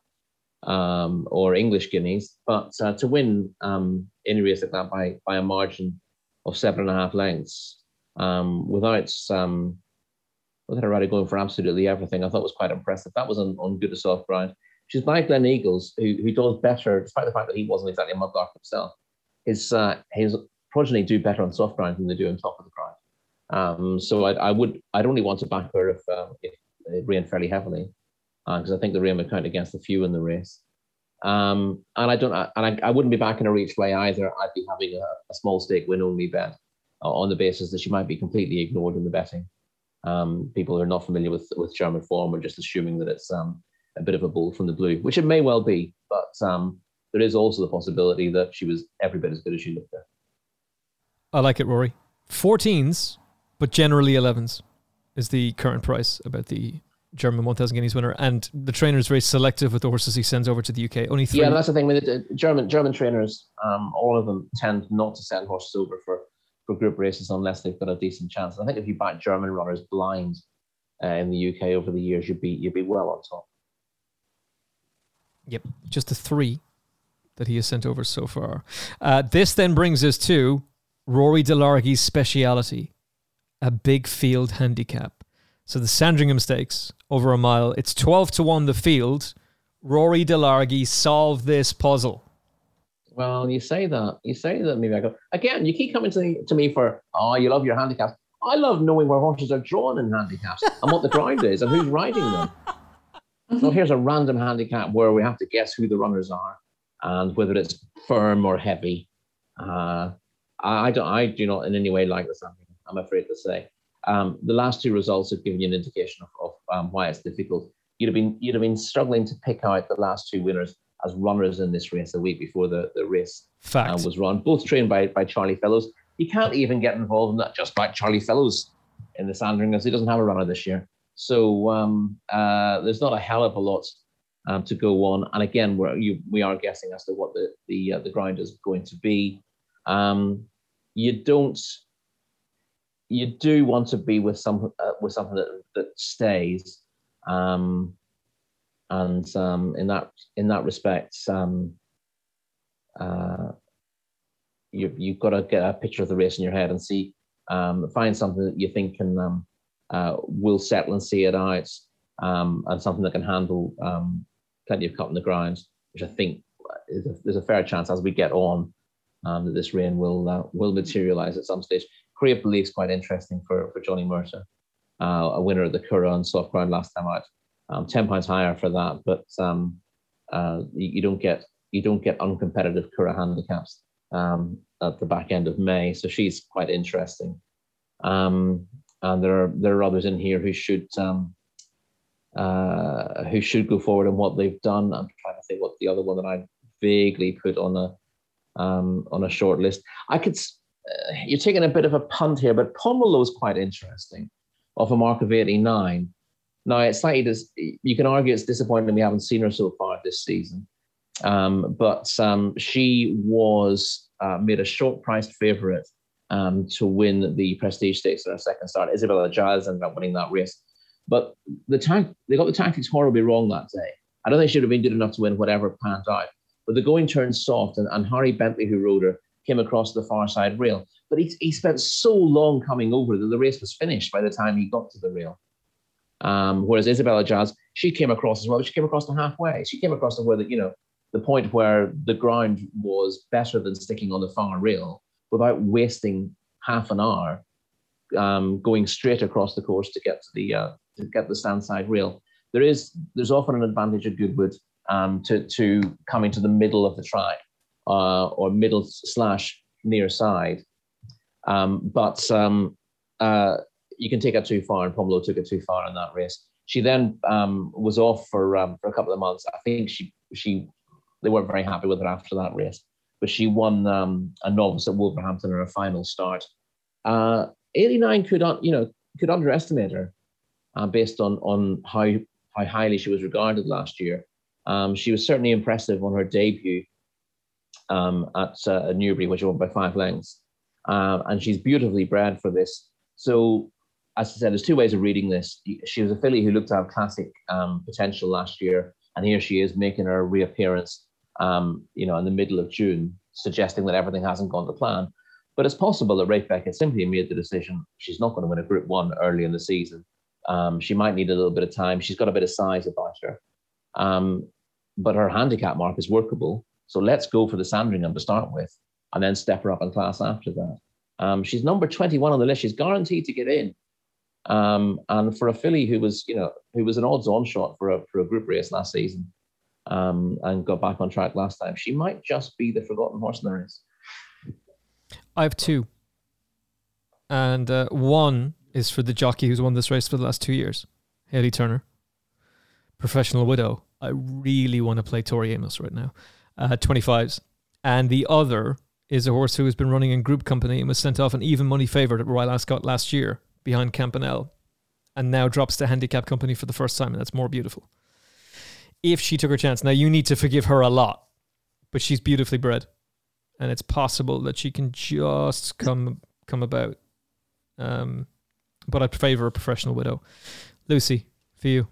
or English Guineas, but to win in a race like that by a margin of 7.5 lengths, without with her already going for absolutely everything, I thought was quite impressive. That was on good to soft ground. She's by Glen Eagles, who does better, despite the fact that he wasn't exactly a mudlark himself. His progeny do better on soft ground than they do on top of the ground. So I'd only want to back her if it rained fairly heavily, because I think the rain would count against the few in the race. And I wouldn't be backing her each way either. I'd be having a small stake win only bet on the basis that she might be completely ignored in the betting. People who are not familiar with German form are just assuming that it's a bit of a bull from the blue, which it may well be, but there is also the possibility that she was every bit as good as she looked there. I like it, Rory. 14s, but generally 11s is the current price about the German 1,000 guineas winner, and the trainer is very selective with the horses he sends over to the UK. Only 3. Yeah, that's the thing. I mean, the German trainers, all of them tend not to send horses over for group races unless they've got a decent chance. I think if you back German runners blind in the UK over the years, you'd be well on top. Yep, just the 3 that he has sent over so far. This then brings us to Rory DeLargy's speciality, a big field handicap. So the Sandringham Stakes over a mile. It's 12-1 the field. Rory DeLargy, solve this puzzle. Well, you say that. Maybe I go again. You keep coming to me for you love your handicaps. I love knowing where horses are drawn in handicaps and what the ground is and who's riding them. So here's a random handicap where we have to guess who the runners are and whether it's firm or heavy. I do not in any way like the Sandringham, I'm afraid to say. The last 2 results have given you an indication of why it's difficult. You'd have been struggling to pick out the last 2 winners as runners in this race a week before the race was run. Both trained by Charlie Fellows. You can't even get involved in that just by Charlie Fellows in the Sandringham because he doesn't have a runner this year. So there's not a hell of a lot to go on. And again, we are guessing as to what the ground is going to be. You do want to be with something that stays. And in that respect, you've got to get a picture of the race in your head and see, find something that you think can will settle and see it out, and something that can handle plenty of cut in the ground, which I think there's a fair chance as we get on that this rain will materialise at some stage. Create Belief's quite interesting for Johnny Mercer, a winner at the Curragh on soft ground last time out. £10 higher for that, but you don't get uncompetitive Curragh handicaps at the back end of May, so she's quite interesting. And there are others in here who should go forward in what they've done. I'm trying to think what the other one that I vaguely put on a short list. You're taking a bit of a punt here, but Pomelo is quite interesting, off a mark of 89. Now, it's slightly you can argue it's disappointing we haven't seen her so far this season, but she was made a short-priced favourite to win the Prestige Stakes in her second start. Isabella Giles ended up winning that race, but they got the tactics horribly wrong that day. I don't think she would have been good enough to win whatever panned out, but the going turned soft, and Harry Bentley, who rode her, came across the far side rail. But he spent so long coming over that the race was finished by the time he got to the rail. Whereas Isabella Giles, she came across as well. She came across to halfway. She came across to where the point where the ground was better than sticking on the far rail without wasting half an hour going straight across the course to get the stand side rail. There's often an advantage at Goodwood to coming to the middle of the track or middle / near side, but you can take it too far, and Pomelo took it too far in that race. She then was off for a couple of months. I think they weren't very happy with her after that race, but she won a novice at Wolverhampton in her final start. 89 could underestimate her based on how highly she was regarded last year. She was certainly impressive on her debut at Newbury, which won by 5 lengths, and she's beautifully bred for this. So, as I said, there's 2 ways of reading this. She was a filly who looked to have classic potential last year, and here she is making her reappearance, in the middle of June, suggesting that everything hasn't gone to plan. But it's possible that Rafe Beckett simply made the decision she's not going to win a Group 1 early in the season, She might need a little bit of time. She's got a bit of size about her. But her handicap mark is workable. So let's go for the Sandringham to start with, and then step her up in class after that. She's number 21 on the list. She's guaranteed to get in. And for a filly who was an odds-on shot for a group race last season, and got back on track last time, she might just be the forgotten horse in the race. I have two. And one is for the jockey who's won this race for the last 2 years, Hayley Turner, Professional Widow. I really want to play Tori Amos right now. 25s. And the other is a horse who has been running in group company and was sent off an even money favourite at Royal Ascot last year behind Campanelle, and now drops to handicap company for the first time, and that's More Beautiful. If she took her chance, now you need to forgive her a lot, but she's beautifully bred, and it's possible that she can just come about. But I favour a Professional Widow. Lucy, for you.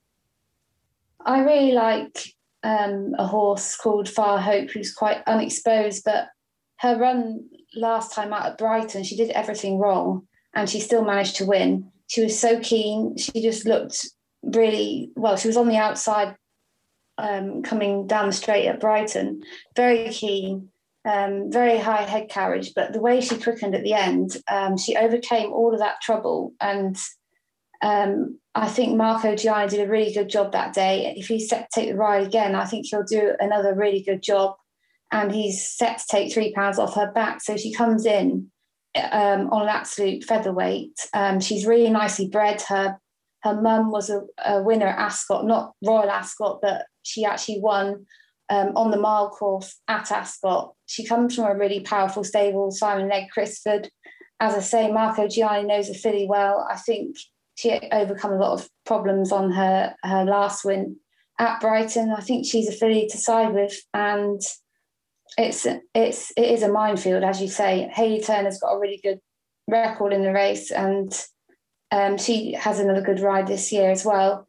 I really like a horse called Far Hope, who's quite unexposed, but her run last time out at Brighton, she did everything wrong and she still managed to win. She was so keen. She just looked really well. She was on the outside coming down the straight at Brighton, very keen, very high head carriage, but the way she quickened at the end, she overcame all of that trouble. And I think Marco Gianni did a really good job that day. If he's set to take the ride again, I think he'll do another really good job. And he's set to take £3 off her back. So she comes in on an absolute featherweight. She's really nicely bred. Her mum was a winner at Ascot, not Royal Ascot, but she actually won on the mile course at Ascot. She comes from a really powerful stable, Simon Legg Crisford. As I say, Marco Gianni knows the filly well. I think she overcome a lot of problems on her last win at Brighton. I think she's a filly to side with, and it is a minefield, as you say. Hayley Turner's got a really good record in the race, and she has another good ride this year as well.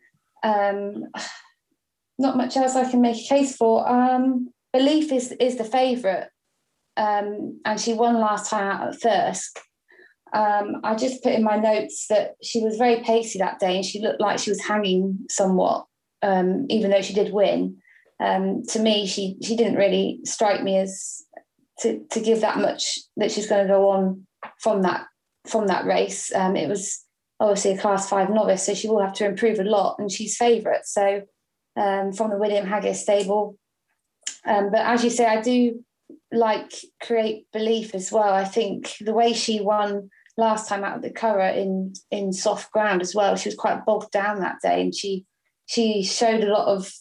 Not much else I can make a case for. Belief is the favourite, and she won last time out at Thirsk. I just put in my notes that she was very pacey that day and she looked like she was hanging somewhat, even though she did win. To me, she didn't really strike me as to give that much that she's going to go on from that race. It was obviously a Class 5 novice, so she will have to improve a lot, and she's favourite. So from the William Haggis stable. But as you say, I do like Create Belief as well. I think the way she won last time out of the Curragh in soft ground as well, she was quite bogged down that day, and she showed a lot of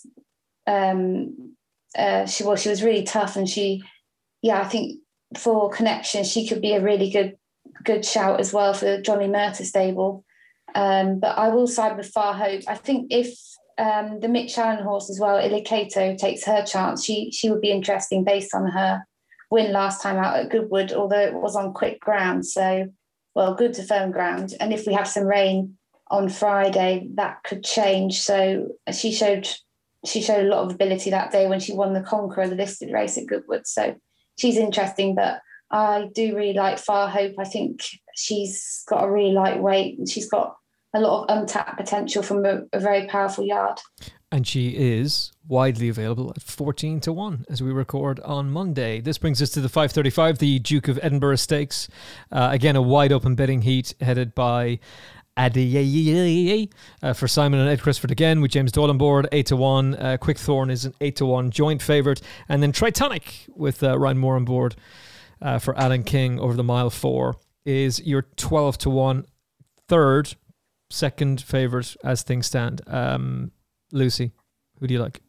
she was really tough, and I think for connection she could be a really good shout as well for Johnny Murtagh stable. But I will side with Far Hope. I think if the Mitch Allen horse as well, Ilikato, takes her chance, she would be interesting based on her win last time out at Goodwood, although it was on quick ground, so good to firm ground. And if we have some rain on Friday, that could change. So she showed a lot of ability that day when she won the Conqueror, the listed race at Goodwood. So she's interesting, but I do really like Far Hope. I think she's got a really light weight and she's got a lot of untapped potential from a very powerful yard. And she is widely available at 14-1 as we record on Monday. This brings us to the 5:35, the Duke of Edinburgh Stakes. Again, a wide open betting heat headed by Adeyeye for Simon and Ed Crisford again, with James Doyle on board, 8-1. Quick Thorn is an 8-1 joint favourite. And then Tritonic with Ryan Moore on board for Alan King over the mile 4 is your 12-1 third, second favourite as things stand. Lucy, who do you like?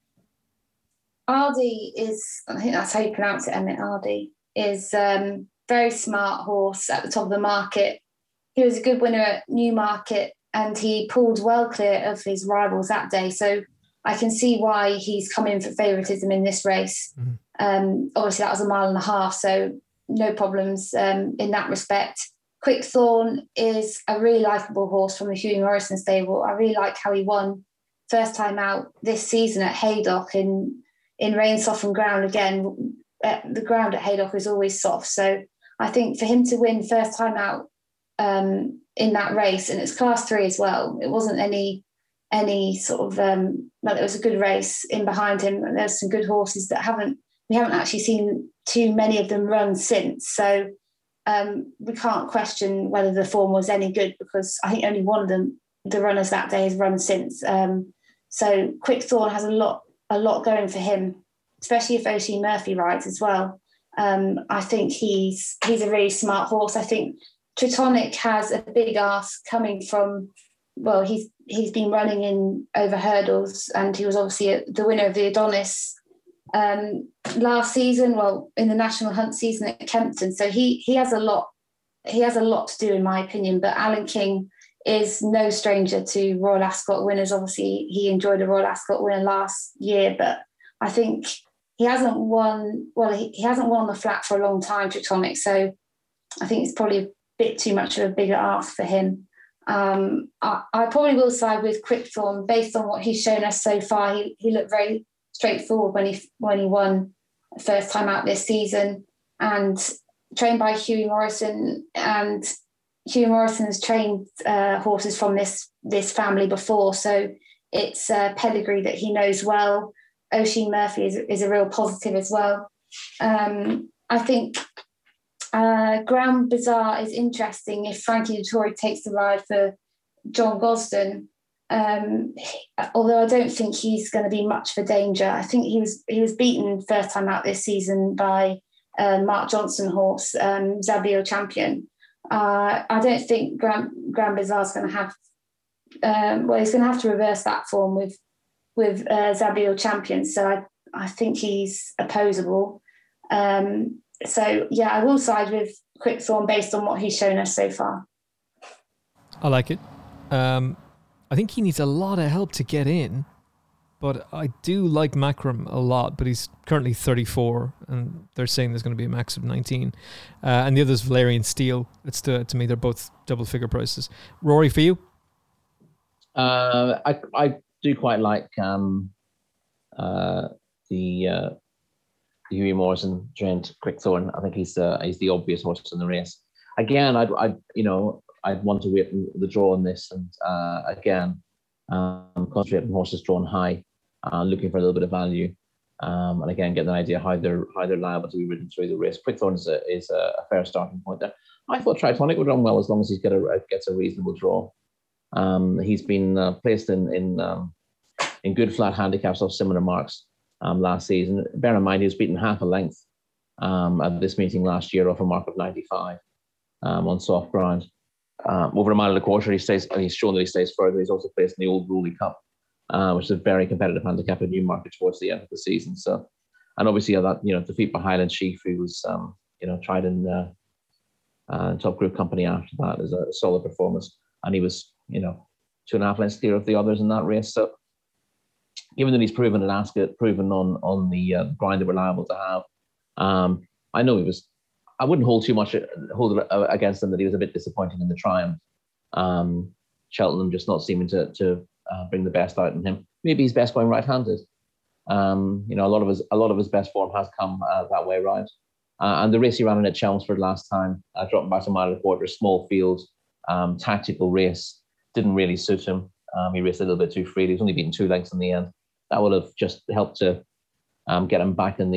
Ardy is, I think that's how you pronounce it, Emmett Ardy, is very smart horse at the top of the market. He was a good winner at Newmarket and he pulled well clear of his rivals that day. So I can see why he's come in for favouritism in this race. Mm-hmm. Obviously, that was 1.5 miles, so no problems in that respect. Quick Thorn is a really likeable horse from the Hughie Morrison stable. I really like how he won first time out this season at Haydock in rain softened ground again. The ground at Haydock is always soft, so I think for him to win first time out in that race, and it's Class 3 as well. It wasn't any sort of it was a good race in behind him, and there's some good horses that we haven't actually seen too many of them run since. So we can't question whether the form was any good, because I think only one of the runners that day has run since. So Quickthorn has a lot going for him, especially if Oisin Murphy rides as well. I think he's a really smart horse. I think Tritonic has a big ask coming from, well, he's been running in over hurdles, and he was obviously the winner of the Adonis last season, well, in the National Hunt season at Kempton. So he has a lot to do, in my opinion. But Alan King is no stranger to Royal Ascot winners. Obviously, he enjoyed a Royal Ascot winner last year, but I think he hasn't won on the flat for a long time, Tritonic. So I think it's probably a bit too much of a bigger ask for him. I probably will side with Quickthorn based on what he's shown us so far. He looked very straightforward when he won first time out this season, and trained by Hughie Morrison. And Hughie Morrison has trained horses from this family before, so it's a pedigree that he knows well. Oisin Murphy is a real positive as well. I think Grand Bazaar is interesting if Frankie Dettori takes the ride for John Gosden. Although I don't think he's going to be much for danger. I think he was beaten first time out this season by Mark Johnson horse, Zabio Champion. I don't think Grand Bazaar's going to have. He's going to have to reverse that form with Zabio Champion. So I think he's opposable. So yeah, I will side with Quickthorn based on what he's shown us so far. I like it. I think he needs a lot of help to get in, but I do like Macram a lot, but he's currently 34, and they're saying there's going to be a max of 19. And the other's Valerian Steel. To me, they're both double-figure prices. Rory, for you? I do quite like the Hughie Morrison trained Quickthorn. I think he's the obvious horse in the race. Again, I'd want to wait the draw on this, and again, concentrate on horses drawn high, looking for a little bit of value, and again get an idea how they're liable to be ridden through the race. Quickthorn is a fair starting point there. I thought Tritonic would run well as long as he gets a reasonable draw. He's been placed in good flat handicaps off similar marks last season. Bear in mind he was beaten half a length at this meeting last year off a mark of 95 on soft ground. Over a mile and a quarter, he's shown that he stays further. He's also placed in the Old Ruley Cup, which is a very competitive handicap at Newmarket towards the end of the season. So, and obviously that defeat by Highland Chief, who was tried in Top Group Company after that, is a solid performance, and he was 2.5 lengths clear of the others in that race. So, given that he's proven at Ascot, proven on the grind that we're liable to have, I know he was. I wouldn't hold against him that he was a bit disappointing in the Triumph. Cheltenham just not seeming to bring the best out in him. Maybe he's best going right-handed. A lot of his best form has come that way round. And the race he ran in at Chelmsford last time, dropping back a mile and a quarter, small field, tactical race, didn't really suit him. He raced a little bit too freely. He was only beaten 2 lengths in the end. That would have just helped to get him back in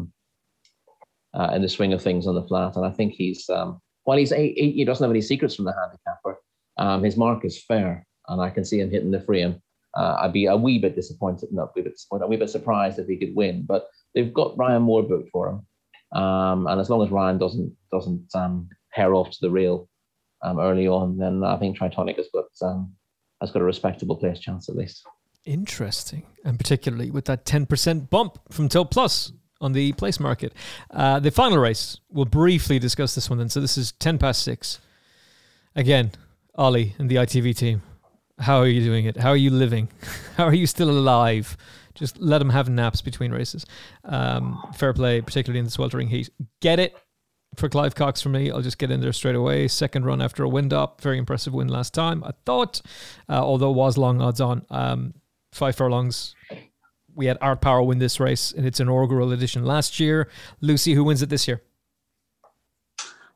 the swing of things on the flat. And I think he doesn't have any secrets from the handicapper. His mark is fair, and I can see him hitting the frame. I'd be a wee bit disappointed, a wee bit surprised if he could win. But they've got Ryan Moore booked for him, and as long as Ryan doesn't pair off to the rail early on, then I think Tritonic has got a respectable place chance at least. Interesting, and particularly with that 10% bump from Till Plus on the place market. The final race, we'll briefly discuss this one then. So this is 6:10. Again, Ollie and the ITV team, how are you doing it? How are you living? How are you still alive? Just let them have naps between races. Fair play, particularly in the sweltering heat. Get it for Clive Cox for me. I'll just get in there straight away. Second run after a wind up. Very impressive win last time, I thought, although it was long odds on. 5 furlongs. We had Art Power win this race in its inaugural edition last year. Lucy, who wins it this year?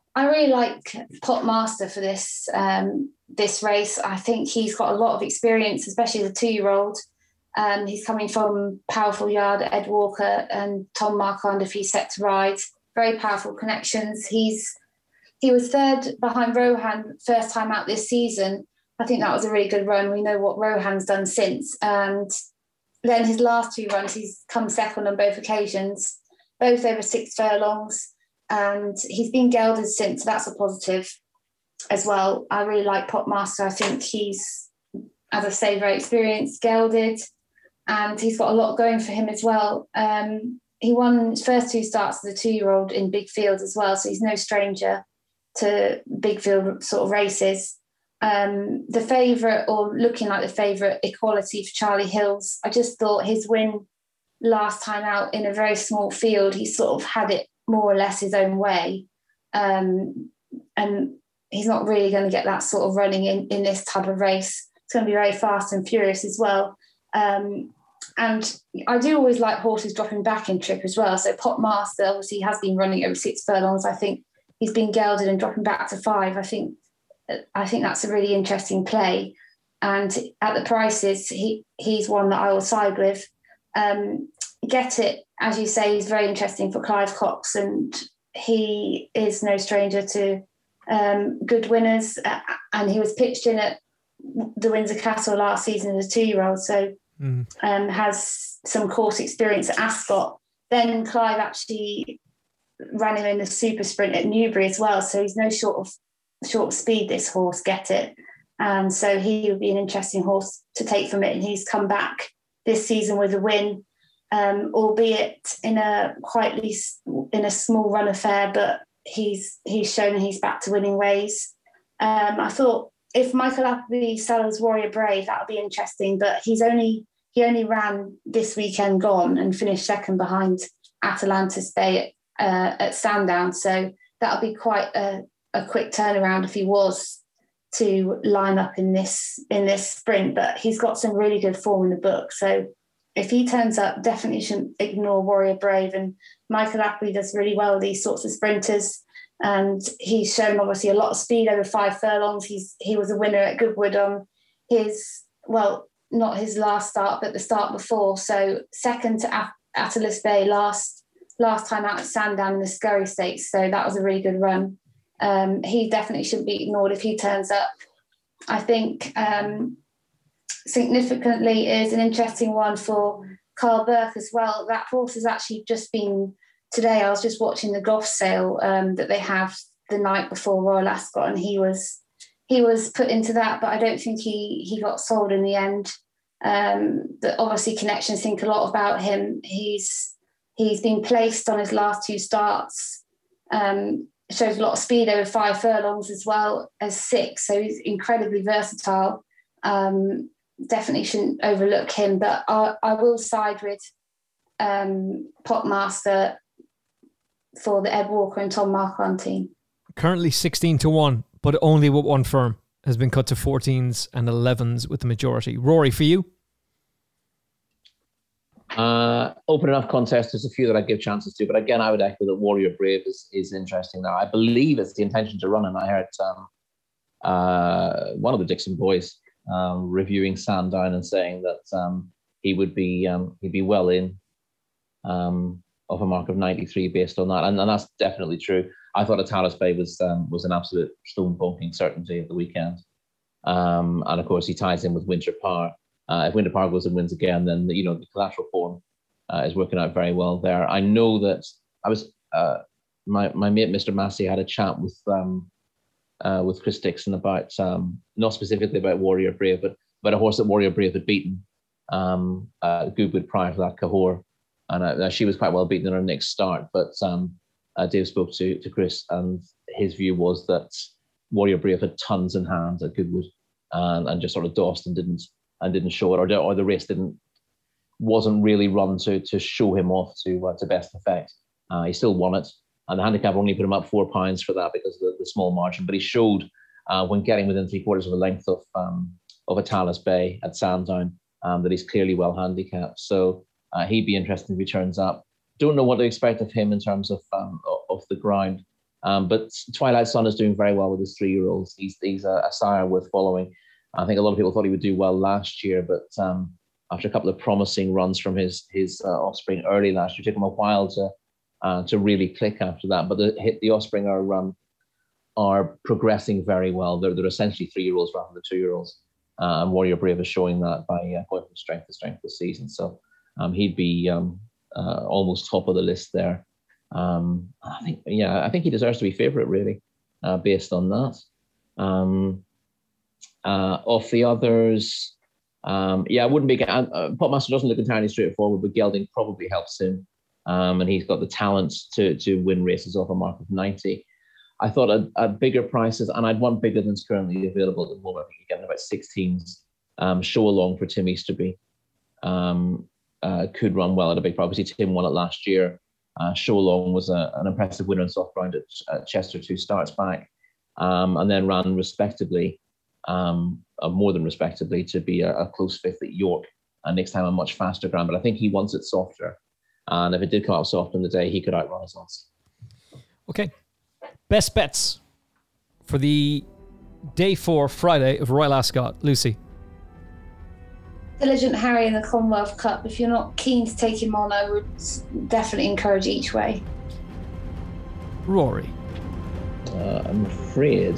I really like Pot Master for this race. I think he's got a lot of experience, especially as a 2-year-old. He's coming from powerful yard at Ed Walker and Tom Marquand if he's set to ride. Very powerful connections. He was third behind Rohan first time out this season. I think that was a really good run. We know what Rohan's done since. And then his last 2 runs, he's come second on both occasions, both over 6 furlongs. And he's been gelded since, so that's a positive as well. I really like Pot Master. I think he's, as I say, very experienced, gelded, and he's got a lot going for him as well. He won his first 2 starts as a 2-year-old in big fields as well, so he's no stranger to big field sort of races. The favourite, or looking like the favourite, Equality for Charlie Hills, I just thought his win last time out in a very small field, he sort of had it more or less his own way. And he's not really going to get that sort of running in this type of race. It's going to be very fast and furious as well. And I do always like horses dropping back in trip as well. So Pot Master obviously has been running over 6 furlongs. I think he's been gelded and dropping back to 5. I think that's a really interesting play. And at the prices, he's one that I will side with. Get It, as you say, is very interesting for Clive Cox, and he is no stranger to good winners. And he was pitched in at the Windsor Castle last season as a 2-year-old, so has some course experience at Ascot. Then Clive actually ran him in the super sprint at Newbury as well, so he's no short of speed, this horse, Get It. And so he would be an interesting horse to take from it, and he's come back this season with a win. Albeit in a small run affair, but he's shown he's back to winning ways. I thought if Michael Appleby sells Warrior Brave, that would be interesting, but he only ran this weekend gone and finished second behind Atalantis Bay at Sandown, so that would be quite a quick turnaround if he was to line up in this sprint. But he's got some really good form in the book, so if he turns up, definitely shouldn't ignore Warrior Brave. And Michael Appleby does really well with these sorts of sprinters, and he's shown obviously a lot of speed over 5 furlongs. He was a winner at Goodwood on his, well, not his last start, but the start before. So second to Atlas Bay last time out at Sandown in the Scurry Stakes. So that was a really good run. He definitely shouldn't be ignored if he turns up. I think Significantly is an interesting one for Carl Burke as well. That horse has actually just been, today I was just watching the Goff sale that they have the night before Royal Ascot, and he was put into that, but I don't think he got sold in the end. But obviously connections think a lot about him. He's been placed on his last 2 starts, shows a lot of speed over 5 furlongs as well as 6, so he's incredibly versatile. Definitely shouldn't overlook him, but I will side with Pot Master for the Ed Walker and Tom Marquand team. Currently 16-1, but only with one firm, has been cut to 14s and 11s with the majority. Rory, for you? Open enough contest. There's a few that I give chances to, but again, I would echo that Warrior Brave is interesting now. I believe it's the intention to run him. I heard one of the Dixon boys reviewing Sandown and saying that he'd be well in of a mark of 93 based on that, and that's definitely true. I thought Atalis Bay was an absolute stone bonking certainty at the weekend, and of course he ties in with Winter Power. If Winter Power goes and wins again, then the collateral form is working out very well there. I know that my mate Mr. Massey had a chat with Chris Dixon about not specifically about Warrior Brave, but about a horse that Warrior Brave had beaten Goodwood prior to that, Cahors, and she was quite well beaten in her next start. But Dave spoke to Chris, and his view was that Warrior Brave had tons in hand at Goodwood, and just sort of dossed and didn't show it, or the race wasn't really run to show him off to best effect. He still won it. And the handicap only put him up £4 for that because of the small margin. But he showed when getting within 3/4 of a length of Atalis Bay at Sandown that he's clearly well handicapped. So he'd be interesting if he turns up. Don't know what to expect of him in terms of the ground. But Twilight Sun is doing very well with his 3-year-olds. He's a sire worth following. I think a lot of people thought he would do well last year, but after a couple of promising runs from his offspring early last year, it took him a while to really click after that. But the offspring are progressing very well. They're essentially 3-year-olds rather than 2-year-olds. And Warrior Brave is showing that by going from strength to strength this season. So he'd be almost top of the list there. I think he deserves to be favourite, really, based on that. Of the others, I wouldn't be. Popmaster doesn't look entirely straightforward, but Gelding probably helps him, and he's got the talent to win races off a mark of 90. I thought at bigger prices, and I'd want bigger than's currently available at the moment. I think you're getting about 16s. Show Along for Tim Easterby could run well at a big price. Obviously, Tim won it last year. Show Along was an impressive winner in soft ground at Chester 2 starts back, and then ran respectably, more than respectably, to be a close fifth at York. And next time a much faster ground, but I think he wants it softer. And if it did come out soft in the day, he could outrun his odds. Okay. Best bets for the day 4 Friday of Royal Ascot. Lucy. Diligent Harry in the Commonwealth Cup. If you're not keen to take him on, I would definitely encourage Each Way. Rory. I'm afraid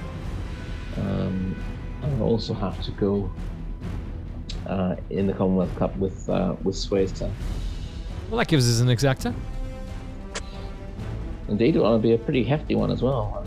I'll also have to go in the Commonwealth Cup with Swayze. Well, that gives us an exacta. Indeed, it will be a pretty hefty one as well.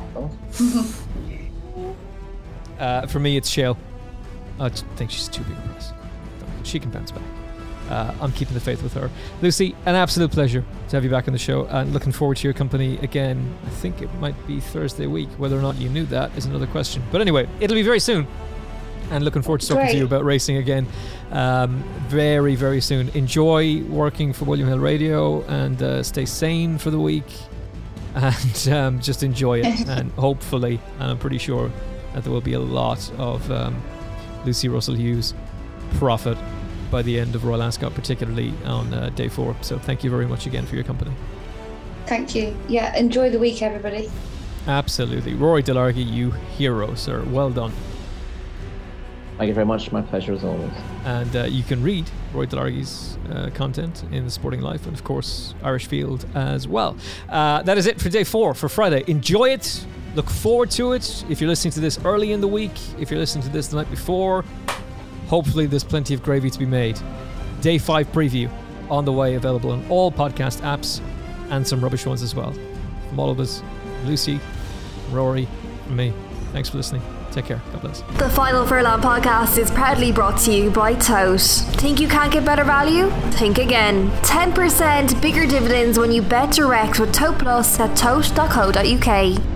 For me, it's Shale. I think she's too big a price. She can bounce back. I'm keeping the faith with her. Lucy, an absolute pleasure to have you back on the show, and looking forward to your company again. I think it might be Thursday week. Whether or not you knew that is another question. But anyway, it'll be very soon. And looking forward to talking to you about racing again very, very soon. Enjoy working for William Hill Radio, and stay sane for the week. And just enjoy it. And hopefully, and I'm pretty sure that there will be a lot of Lucy Russell Hughes profit by the end of Royal Ascot, particularly on day 4. So thank you very much again for your company. Thank you. Yeah, enjoy the week, everybody. Absolutely. Rory Delargy, you hero, sir. Well done. Thank you very much. My pleasure as always. And you can read Rory Delargy's content in The Sporting Life, and of course Irish Field as well. That is it for day 4 for Friday. Enjoy it. Look forward to it. If you're listening to this early in the week, if you're listening to this the night before, hopefully there's plenty of gravy to be made. Day 5 preview on the way, available on all podcast apps and some rubbish ones as well. From all of us, Lucy, Rory, from me, thanks for listening. Take care. God bless. The Final Furlong podcast is proudly brought to you by Tote. Think you can't get better value? Think again. 10% bigger dividends when you bet direct with Tote Plus at tote.co.uk.